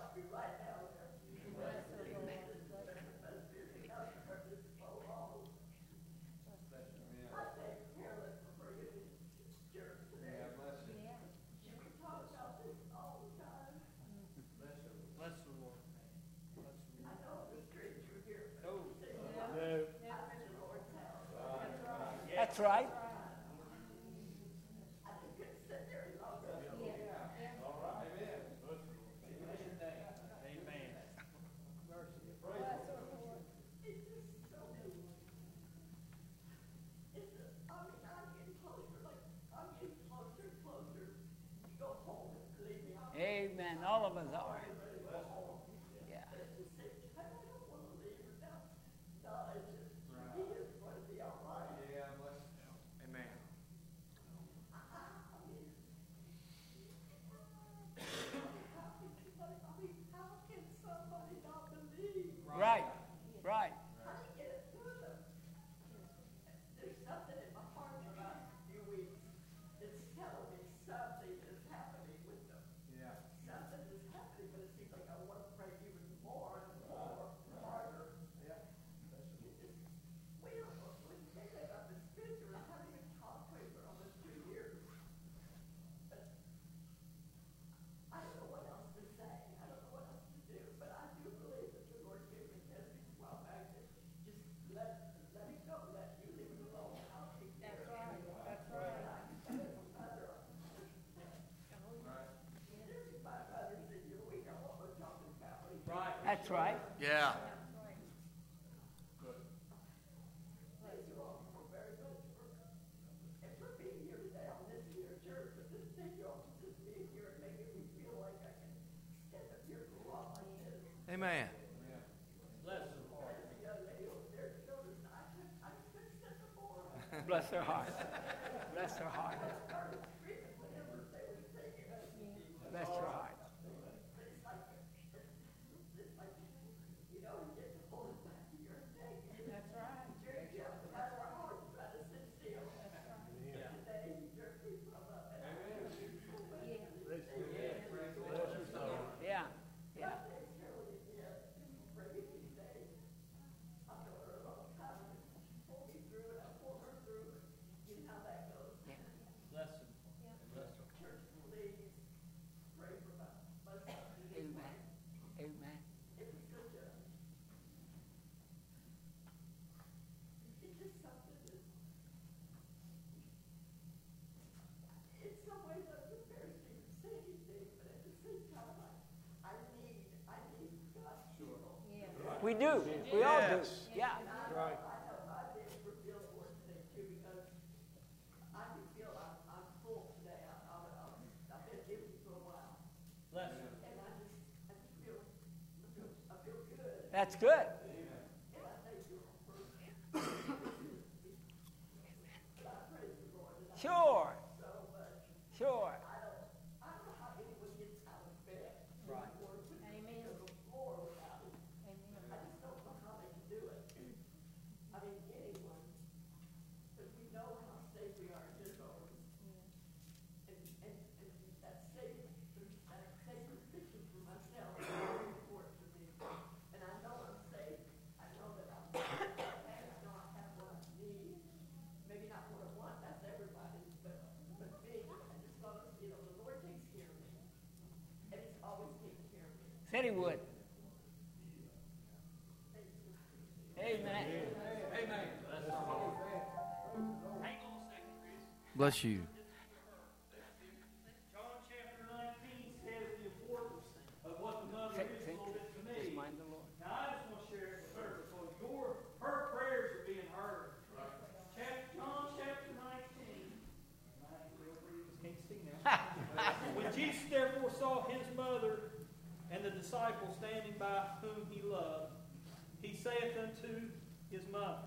Bless her, Lord. Bless her, Lord. That's right. Amen. Amen. All of us are. Yeah. Amen. Right. Right. That's right. Yeah. Amen. Bless her. Bless her heart. Bless her heart. Bless your heart. That's right. Yeah. Yeah. Bless her. Bless her. Amen. Amen. We do. We all do. Yes. Yeah. Right. Bless her. That's good. Sure. Sure. Said he would. Amen. Amen. Bless you. John chapter nineteen says the importance of what the mother is a little bit to me. Now I just want to share it with her because your her prayers are being heard. Chapter, John chapter nineteen. Can't see now. When Jesus therefore saw his mother and the disciple standing by whom he loved, he saith unto his mother,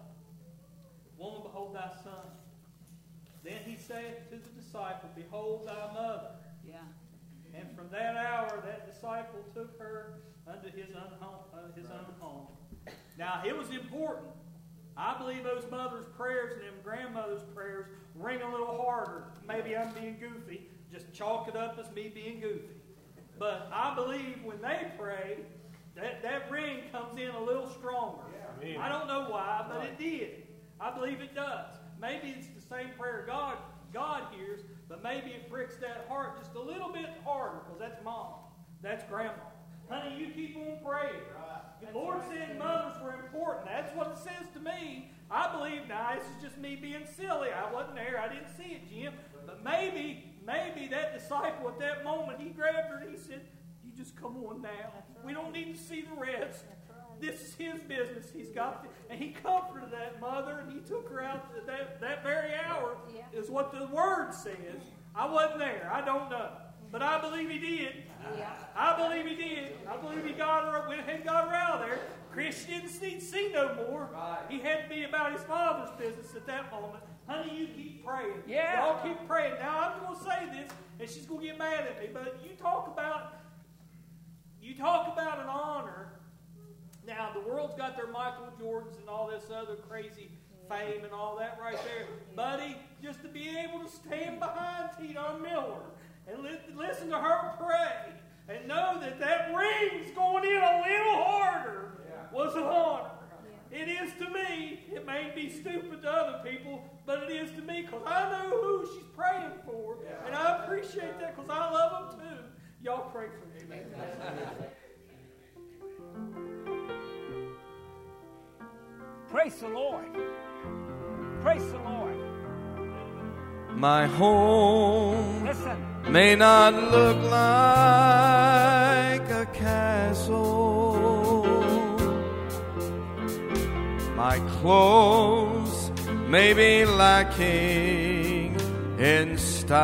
Woman, behold thy son. Then he saith to the disciple, Behold thy mother. Yeah. And from that hour that disciple took her unto his own home. Uh, his own home. Now it was important. I believe those mothers' prayers and them grandmothers' prayers ring a little harder. Maybe I'm being goofy. Just chalk it up as me being goofy. But I believe when they pray, that, that ring comes in a little stronger. Yeah, I don't know why, but it did. I believe it does. Maybe it's the same prayer God God hears, but maybe it pricks that heart just a little bit harder because that's mom. That's grandma. Honey, you keep on praying. The Lord said mothers were important. That's what it says to me. I believe, now this is just me being silly. I wasn't there. I didn't see it, Jim. But maybe... Maybe that disciple at that moment, he grabbed her and he said, you just come on now. We don't need to see the rest. This is his business. He's got, to, and he comforted that mother and he took her out that, that very hour is what the word says. I wasn't there. I don't know. But I believe he did. I believe he did. I believe he got her, went ahead and got her out of there. Christian didn't need to see no more. He had to be about his father's business at that moment. Honey, you keep praying. Yeah. Y'all keep praying. Now, I'm going to say this, and she's going to get mad at me, but you talk about, you talk about an honor. Now, the world's got their Michael Jordans and all this other crazy fame and all that right there. Buddy, just to be able to stand behind Tina Miller and li- listen to her pray and know that that ring's going in a little harder was an honor. It is to me. It may be stupid to other people, but it is to me because I know who she's praying for, and I appreciate that because I love them too. Y'all pray for me. Praise the Lord. Praise the Lord. My home Listen. may not look like a castle. My clothes may be lacking in style.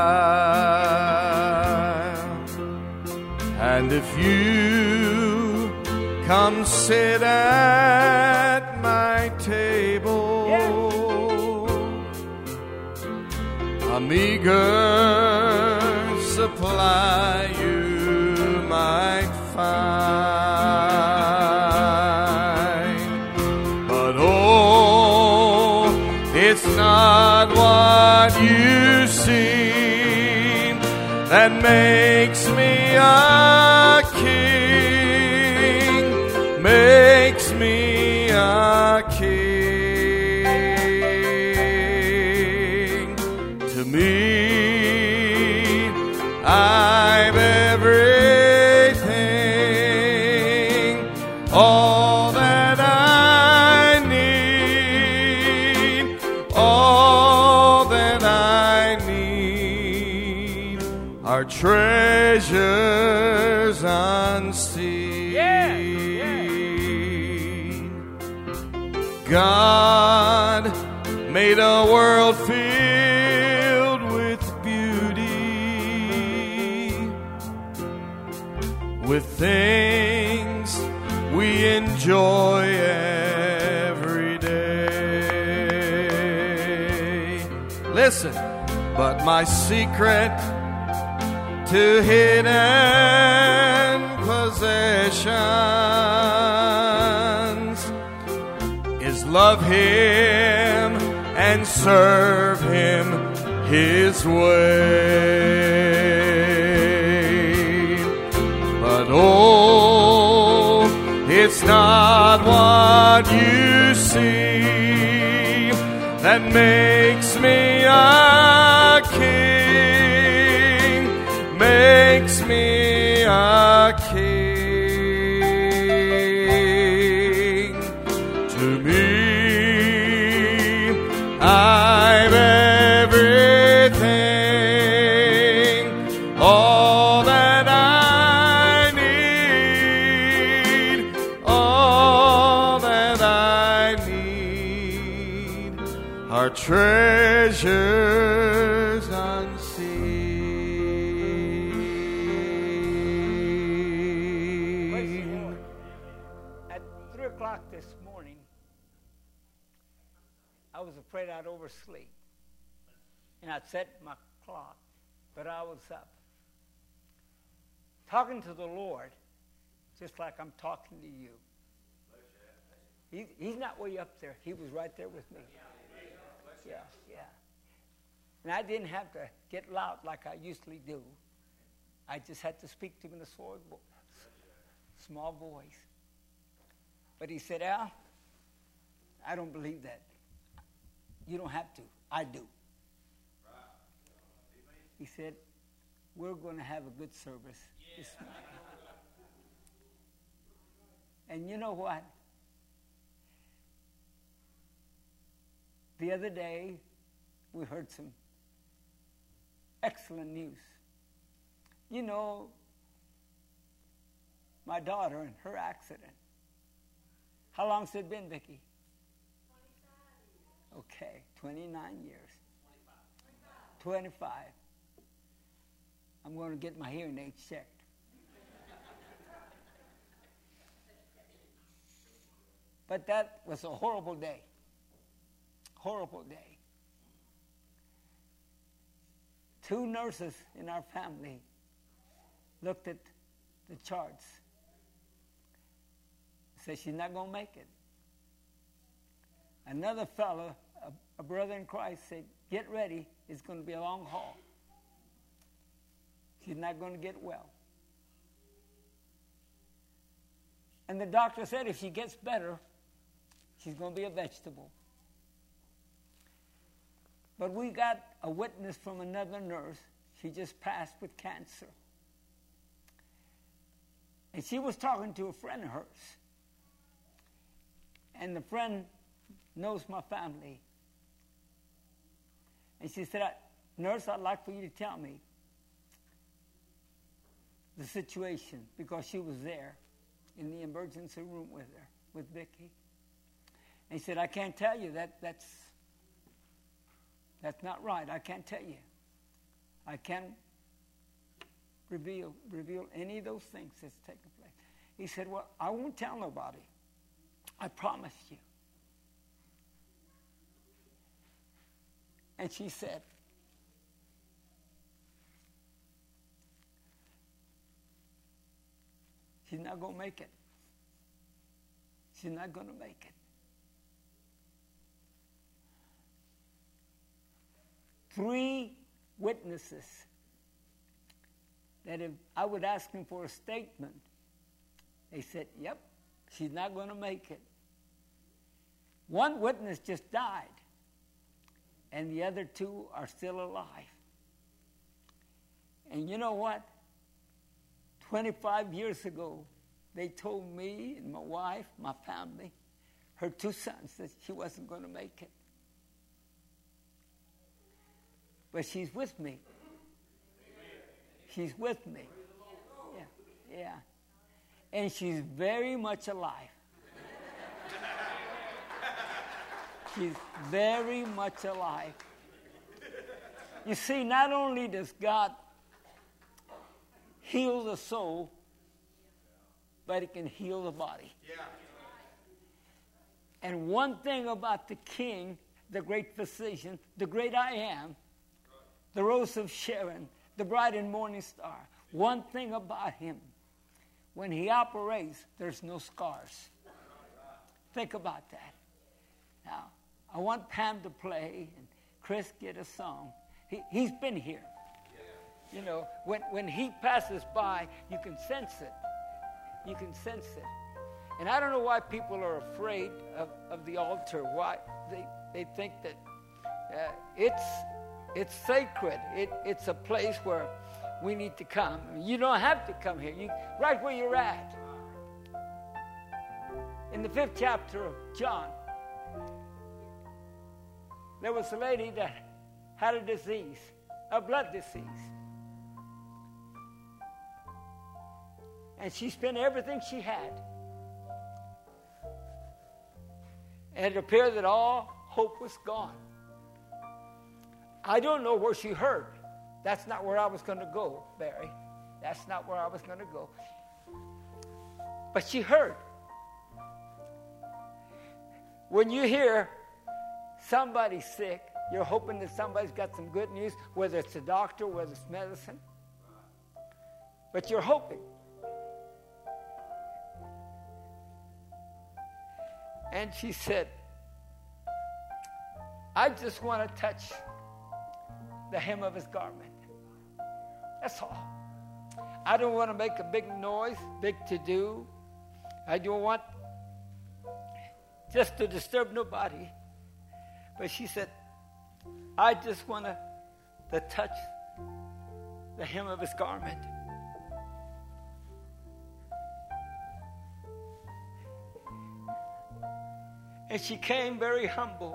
And if you come sit at my table, a meager supply you might find. But oh, it's not what you see that makes me a king, makes me a king. To me, I've everything, all that I need, all that I need are treasures unseen. Yeah, yeah. God made a world filled with beauty, with things we enjoy joy every day. Listen, but my secret to hidden possessions is love Him and serve Him His way. But oh, it's not what you see that makes me a king, makes me a king. To me, I'm everything, all that I need, all that I need are treasures unseen. Praise the Lord. At three o'clock this morning, I was afraid I'd oversleep. And I'd set my clock, but I was up. Talking to the Lord, just like I'm talking to you. He, he's not way up there. He was right there with me. Yeah, yeah. And I didn't have to get loud like I usually do. I just had to speak to him in a small, small voice. But he said, Al, I don't believe that. You don't have to. I do. He said, we're going to have a good service this morning. And you know what? The other day, we heard some excellent news. You know, my daughter and her accident. How long's it been, Vicki? Okay, twenty-nine years. twenty-five. I'm going to get my hearing aids checked. But that was a horrible day. Horrible day. Two nurses in our family looked at the charts. Said she's not going to make it. Another fellow, a, a brother in Christ, said, get ready. It's going to be a long haul. She's not going to get well. And the doctor said if she gets better, she's going to be a vegetable. But we got a witness from another nurse. She just passed with cancer. And she was talking to a friend of hers. And the friend knows my family. And she said, Nurse, I'd like for you to tell me the situation, because she was there in the emergency room with her, with Vicki. And he said, I can't tell you. That that's that's not right. I can't tell you. I can't reveal reveal any of those things that's taken place. He said, well, I won't tell nobody. I promise you. And she said, she's not going to make it. She's not going to make it. Three witnesses that if I would ask them for a statement, they said, yep, she's not going to make it. One witness just died, and the other two are still alive. And you know what? twenty-five years ago, they told me and my wife, my family, her two sons, that she wasn't going to make it. But she's with me. She's with me. Yeah, yeah. And she's very much alive. She's very much alive. You see, not only does God heal the soul, but it can heal the body. And one thing about the King, the great physician, the great I am, the Rose of Sharon, the bright and morning star, one thing about him, when he operates, there's no scars. Think about that. Now, I want Pam to play and Chris get a song. He, he's been here. You know, when, when he passes by, you can sense it. You can sense it. And I don't know why people are afraid of, of the altar. Why they, they think that uh, it's it's sacred. It, it's a place where we need to come. You don't have to come here. You, right where you're at. In the fifth chapter of John, there was a lady that had a disease, a blood disease. And she spent everything she had. And it appeared that all hope was gone. I don't know where she heard. That's not where I was going to go, Barry. That's not where I was going to go. But she heard. When you hear somebody's sick, you're hoping that somebody's got some good news, whether it's a doctor, whether it's medicine. But you're hoping. And she said, I just want to touch the hem of his garment. That's all. I don't want to make a big noise, big to-do. I don't want just to disturb nobody. But she said, I just want to, to touch the hem of his garment. And she came very humble.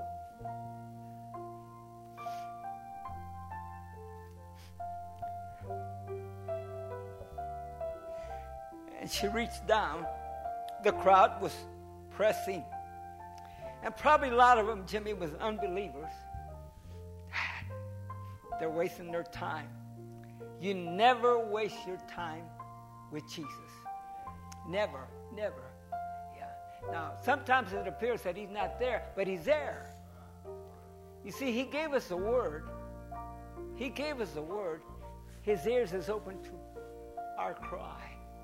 And she reached down. The crowd was pressing. And probably a lot of them, Jimmy, was unbelievers. They're wasting their time. You never waste your time with Jesus. Never, never. Now, sometimes it appears that he's not there, but he's there. You see, he gave us a word. He gave us a word. His ears is open to our cry.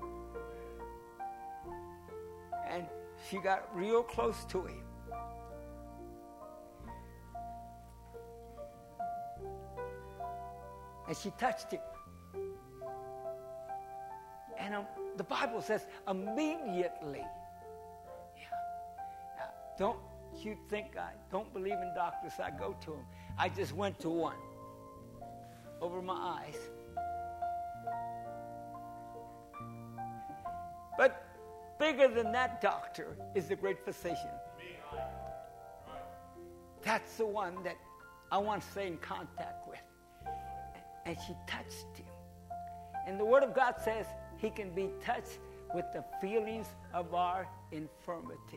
And she got real close to him. And she touched him. And um, the Bible says immediately. Don't you think I don't believe in doctors? I go to them. I just went to one over my eyes. But bigger than that doctor is the great physician. That's the one that I want to stay in contact with. And she touched him. And the Word of God says he can be touched with the feelings of our infirmities.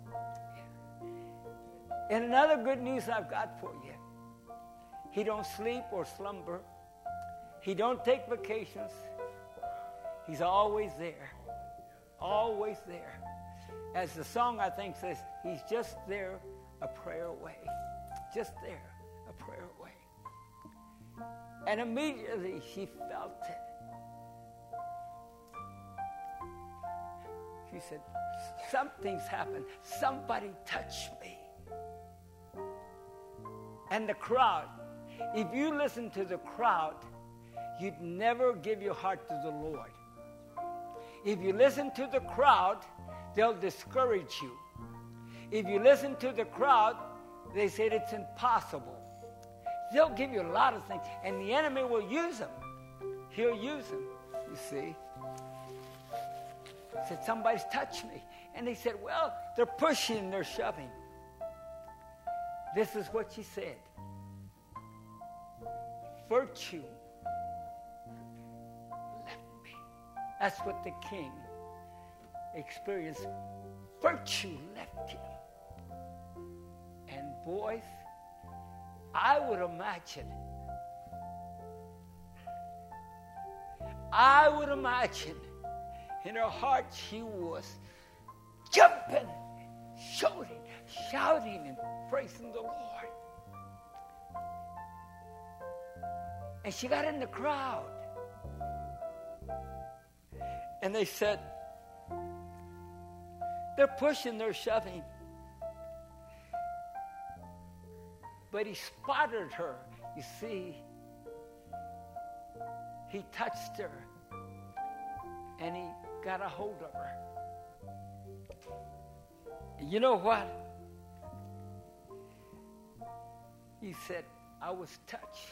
And another good news I've got for you. He don't sleep or slumber. He don't take vacations. He's always there. Always there. As the song, I think, says, he's just there, a prayer away. Just there, a prayer away. And immediately she felt it. She said, something's happened. Somebody touched me. And the crowd, if you listen to the crowd, you'd never give your heart to the Lord. If you listen to the crowd, they'll discourage you. If you listen to the crowd, they said it's impossible. They'll give you a lot of things, and the enemy will use them. He'll use them, you see. He said, somebody's touched me. And they said, well, they're pushing, they're shoving. This is what she said. Virtue left me. That's what the king experienced. Virtue left him. And boys, I would imagine, I would imagine in her heart she was jumping, shouting, shouting and praising the Lord. And she got in the crowd. And they said, they're pushing, they're shoving. But he spotted her. You see, he touched her. And he got a hold of her. And you know what? He said, I was touched.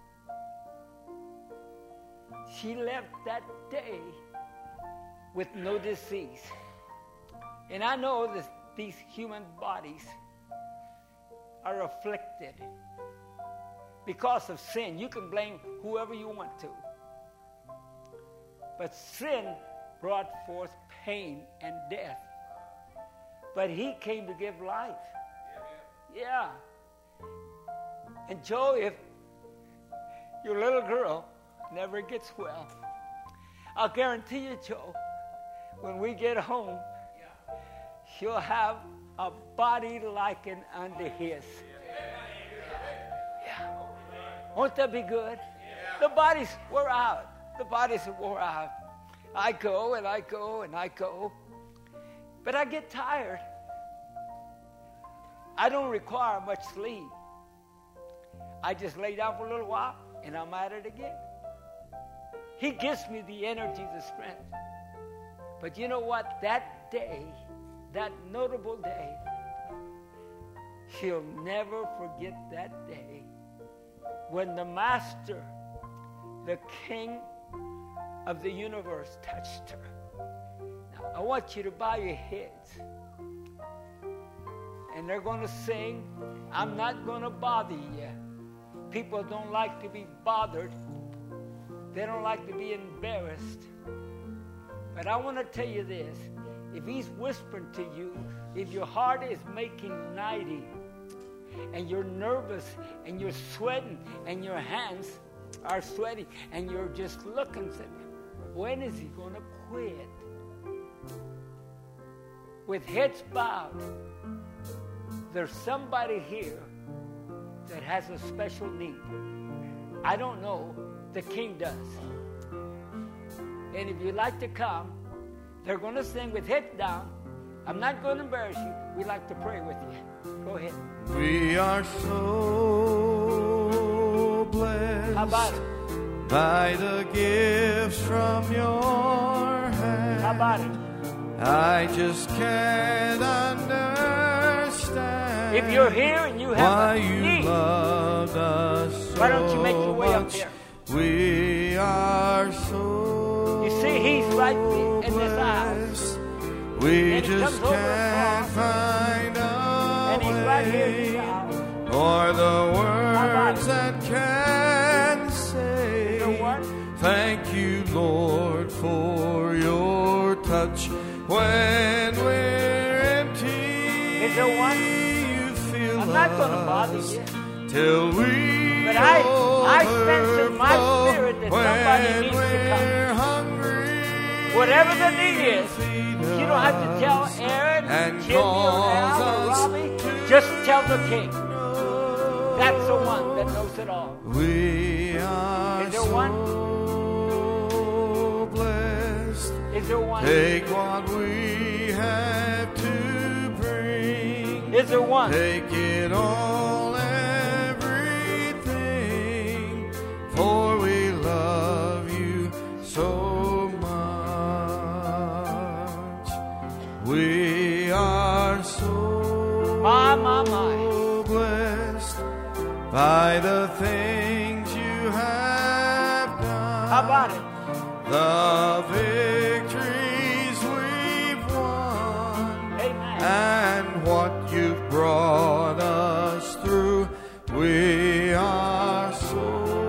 She left that day with no disease. And I know that these human bodies are afflicted because of sin. You can blame whoever you want to. But sin brought forth pain and death. But he came to give life. Yeah. And Joe, if your little girl never gets well, I'll guarantee you, Joe, when we get home, she'll have a body likened unto his. Yeah. Won't that be good? The bodies wore out. The bodies are wore out. I go and I go and I go. But I get tired. I don't require much sleep. I just lay down for a little while and I'm at it again. He gives me the energy, the strength. But you know what? That day, that notable day, she'll never forget that day when the Master, the King of the universe, touched her. Now, I want you to bow your heads. And they're going to sing, I'm not going to bother you. People don't like to be bothered. They don't like to be embarrassed. But I want to tell you this. If he's whispering to you, if your heart is making ninety, and you're nervous, and you're sweating, and your hands are sweaty, and you're just looking, saying, when is he going to quit? With heads bowed, there's somebody here that has a special need. I don't know. The King does. And if you'd like to come, they're going to sing with heads down. I'm not going to embarrass you. We'd like to pray with you. Go ahead. We are so blessed. How about it? By the gifts from your hand. How about it? I just can't understand. If you're here and you have why a you need, loved us so why don't you make your way up here? We are so You see, he's right in this aisle. We and just can't find a and he's way right here in this aisle. or the words that can say thank you, Lord, for your touch when we're empty. Is there one? You feel I'm not going to bother us you. Till we But I, I sense in my spirit that somebody needs to come. Whatever the need is, you don't have to tell Aaron, Jimmy, or Al, or Robbie. Just tell the King. That's the one that knows it all. We are is there one? So blessed. Is there one? Take what we have to bring. Is there one? Take it all, everything, for we love you so much. We are so my, my, my. blessed by the things you have done. How about it? The victories we've won. Amen. And what you've brought us through. We are so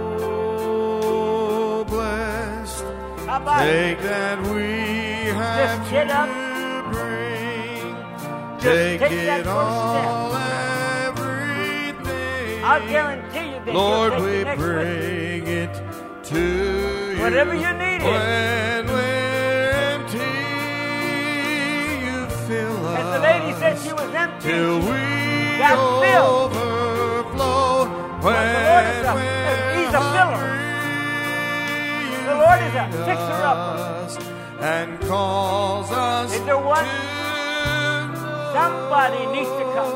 blessed. How about Take it? that we have Just get up. to bring. Just Take, take it that first all, everything. I'll guarantee you that Lord, you'll take we the next one. bring it to you. Whatever you need it. When we're empty, you fill us. As the lady said she was empty. Till we I'm filled. overflow. But the Lord is a, He's a filler. The Lord is a fixer-upper. And calls us Is there one? to Somebody needs to come.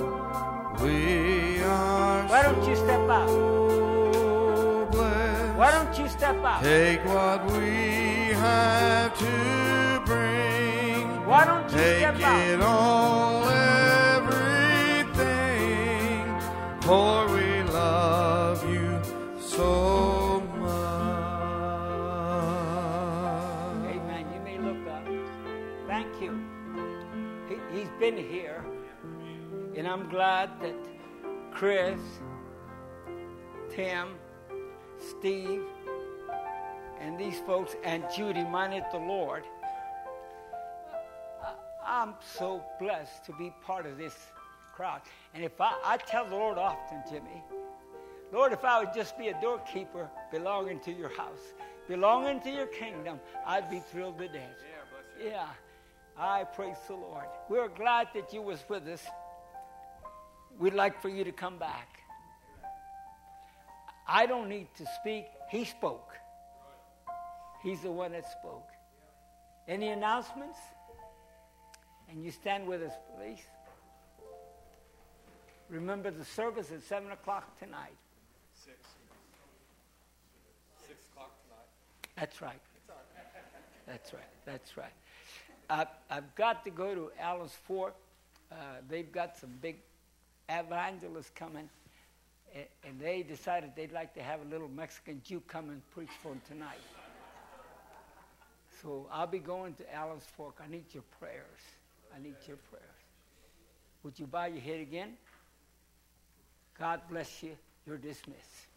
We are Why don't you step out? so blessed. Why don't you step out? Take what we have to bring. Why don't you Take step out? it all, everything, for we love you so much. Amen. You may look up. Thank you. He, he's been here. And I'm glad that Chris, Tim, Steve, and these folks and Judy minded the Lord. I- I'm so blessed to be part of this crowd. And if I, I tell the Lord often, Jimmy, Lord, if I would just be a doorkeeper belonging to your house, belonging to your kingdom, I'd be thrilled to death. Yeah, bless you. Yeah. I praise the Lord. We're glad that you was with us. We'd like for you to come back. I don't need to speak. He spoke. He's the one that spoke. Any announcements? And you stand with us, please. Remember the service at seven o'clock tonight. Six. Six o'clock tonight. That's right. That's right. That's right. I've, I've got to go to Allen's Fork. Uh, they've got some big evangelists coming, and, and they decided they'd like to have a little Mexican Jew come and preach for them tonight. So I'll be going to Allen's Fork. I need your prayers. I need your prayers. Would you bow your head again? God bless you. You're dismissed.